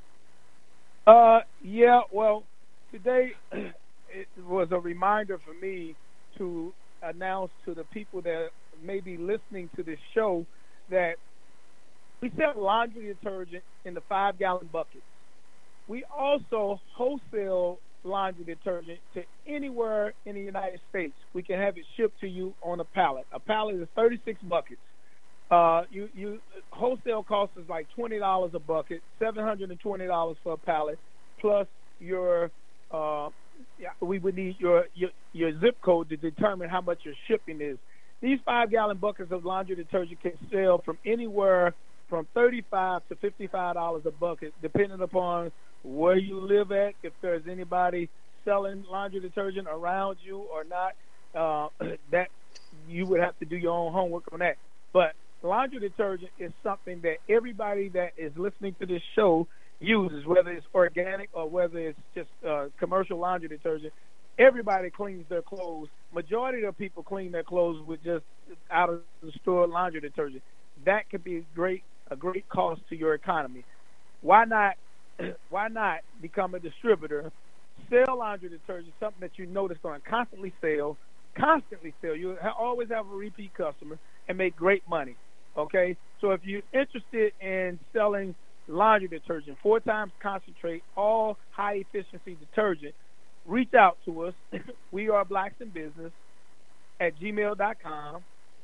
Uh, yeah, well, today it was a reminder for me to announce to the people that may be listening to this show that we sell laundry detergent in the five-gallon buckets. We also wholesale laundry detergent to anywhere in the United States. We can have it shipped to you on a pallet. A pallet is thirty-six buckets. Uh, you, you wholesale cost is like twenty dollars a bucket, seven hundred twenty dollars for a pallet, plus your uh, yeah, we would need your, your your zip code to determine how much your shipping is. These five-gallon buckets of laundry detergent can sell from anywhere from thirty-five to fifty-five dollars a bucket, depending upon where you live at, if there's anybody selling laundry detergent around you or not. Uh, that you would have to do your own homework on that. But laundry detergent is something that everybody that is listening to this show uses, whether it's organic or whether it's just uh, commercial laundry detergent. Everybody cleans their clothes. Majority of people clean their clothes with just out of the store laundry detergent. That could be great, a great cost to your economy. Why not? Why not become a distributor? Sell laundry detergent, something that you know that's going to constantly sell, constantly sell. You always have a repeat customer and make great money. Okay, so if you're interested in selling laundry detergent, four times concentrate, all high efficiency detergent, reach out to us. We are Blacks in Business at gmail dot com.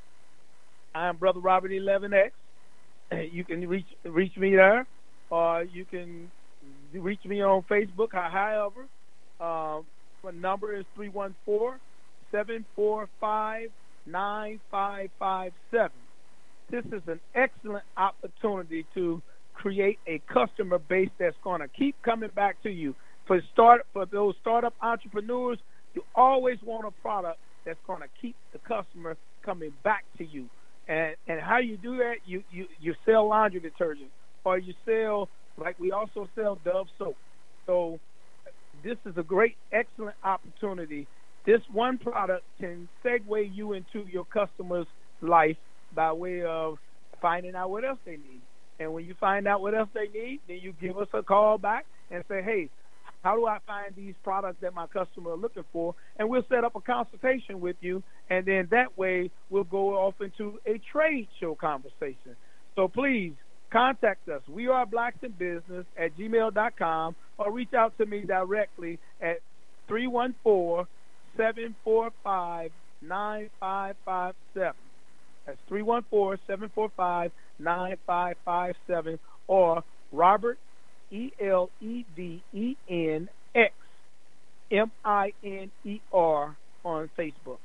I'm Brother Robert eleven X. You can reach reach me there, or you can reach me on Facebook. However, uh, my number is three one four, seven four five, nine five five seven. This is an excellent opportunity to create a customer base that's going to keep coming back to you. For start for those startup entrepreneurs, you always want a product that's going to keep the customer coming back to you. And and how you do that, you, you, you sell laundry detergent, or you sell, like we also sell Dove soap. So this is a great, excellent opportunity. This one product can segue you into your customer's life by way of finding out what else they need. And when you find out what else they need, then you give us a call back and say, hey, how do I find these products that my customer are looking for? And we'll set up a consultation with you, and then that way we'll go off into a trade show conversation. So please contact us. We are blacks in business at gmail dot com, or reach out to me directly at three one four, seven four five, nine five five seven. That's three one four, seven four five, nine five five seven, or Robert, E L E D E N X M I N E R on Facebook.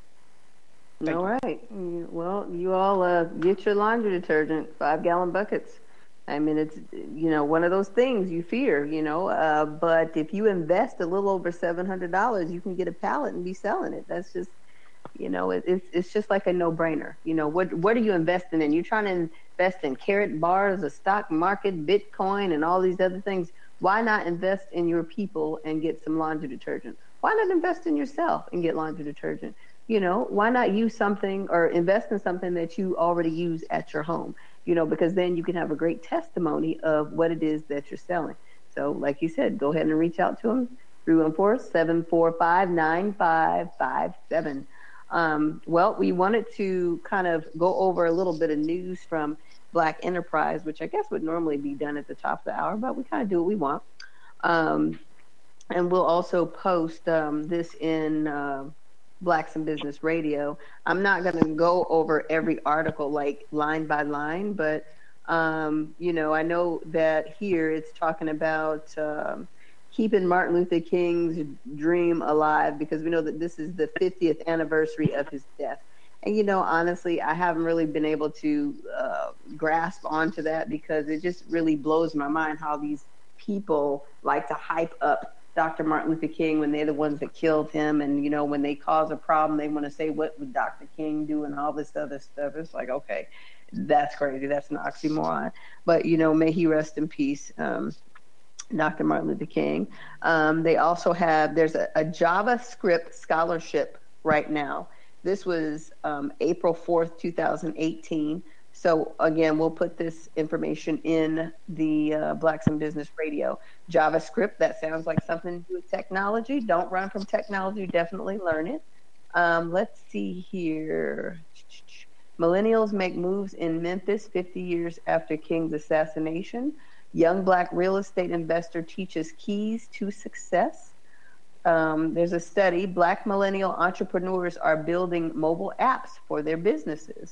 Thank all you. right. Well, you all uh, get your laundry detergent, five-gallon buckets. I mean, it's, you know, one of those things you fear, you know, uh, but if you invest a little over seven hundred dollars, you can get a pallet and be selling it. That's just, you know, it, it's it's just like a no-brainer. You know, what what are you investing in? You're trying to invest in carrot bars, the stock market, Bitcoin, and all these other things. Why not invest in your people and get some laundry detergent? Why not invest in yourself and get laundry detergent? You know, why not use something or invest in something that you already use at your home? You know, because then you can have a great testimony of what it is that you're selling. So, like you said, go ahead and reach out to them, three one four, seven four five, nine five five seven. Um, well, we wanted to kind of go over a little bit of news from Black Enterprise, which I guess would normally be done at the top of the hour, but we kind of do what we want. Um, and we'll also post um, this in uh, Blacks in Business Radio. I'm not going to go over every article like line by line, but, um, you know, I know that here it's talking about um, keeping Martin Luther King's dream alive, because we know that this is the fiftieth anniversary of his death. And, you know, honestly, I haven't really been able to uh, grasp onto that, because it just really blows my mind how these people like to hype up Doctor Martin Luther King when they're the ones that killed him. And, you know, when they cause a problem, they want to say, what would Doctor King do and all this other stuff. It's like, okay, that's crazy. That's an oxymoron. But, you know, may he rest in peace. Um, Doctor Martin Luther King. Um, they also have, there's a, a JavaScript scholarship right now. This was um, April fourth, two thousand eighteen. So again, we'll put this information in the uh, Blacks in Business Radio. JavaScript, that sounds like something to do with technology. Don't run from technology, definitely learn it. Um, let's see here. Millennials make moves in Memphis fifty years after King's assassination. Young Black real estate investor teaches keys to success. Um, there's a study, Black millennial entrepreneurs are building mobile apps for their businesses.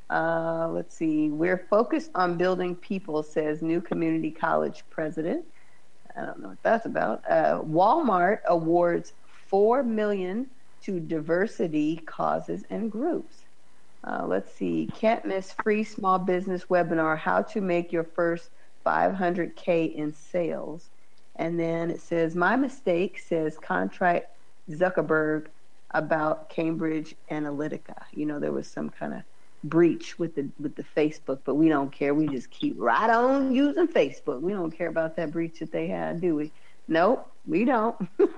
Uh, let's see, we're focused on building people, says new community college president. I don't know what that's about. Uh, Walmart awards four million dollars to diversity causes and groups. Uh, let's see, can't miss free small business webinar, how to make your first five hundred K in sales. And then it says, my mistake, says contract Zuckerberg about Cambridge Analytica. You know, there was some kind of breach with the with the Facebook, but we don't care. We just keep right on using Facebook. We don't care about that breach that they had, do we? Nope, we don't.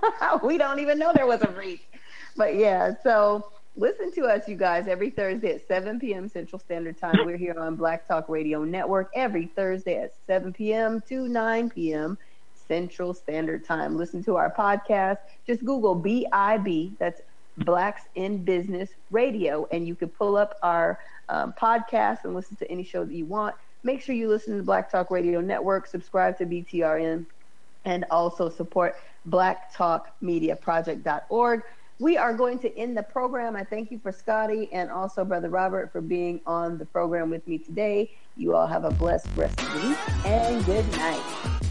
We don't even know there was a breach. But yeah, so listen to us, you guys, every Thursday at seven p.m. Central Standard Time. We're here on Black Talk Radio Network every Thursday at seven p.m. to nine p.m. Central Standard Time. Listen to our podcast. Just Google B I B, that's Blacks in Business Radio, and you can pull up our um, podcast and listen to any show that you want. Make sure you listen to Black Talk Radio Network, subscribe to B T R N, and also support black talk media project dot org. We are going to end the program. I thank you for Scotty and also Brother Robert for being on the program with me today. You all have a blessed rest of the week, and good night.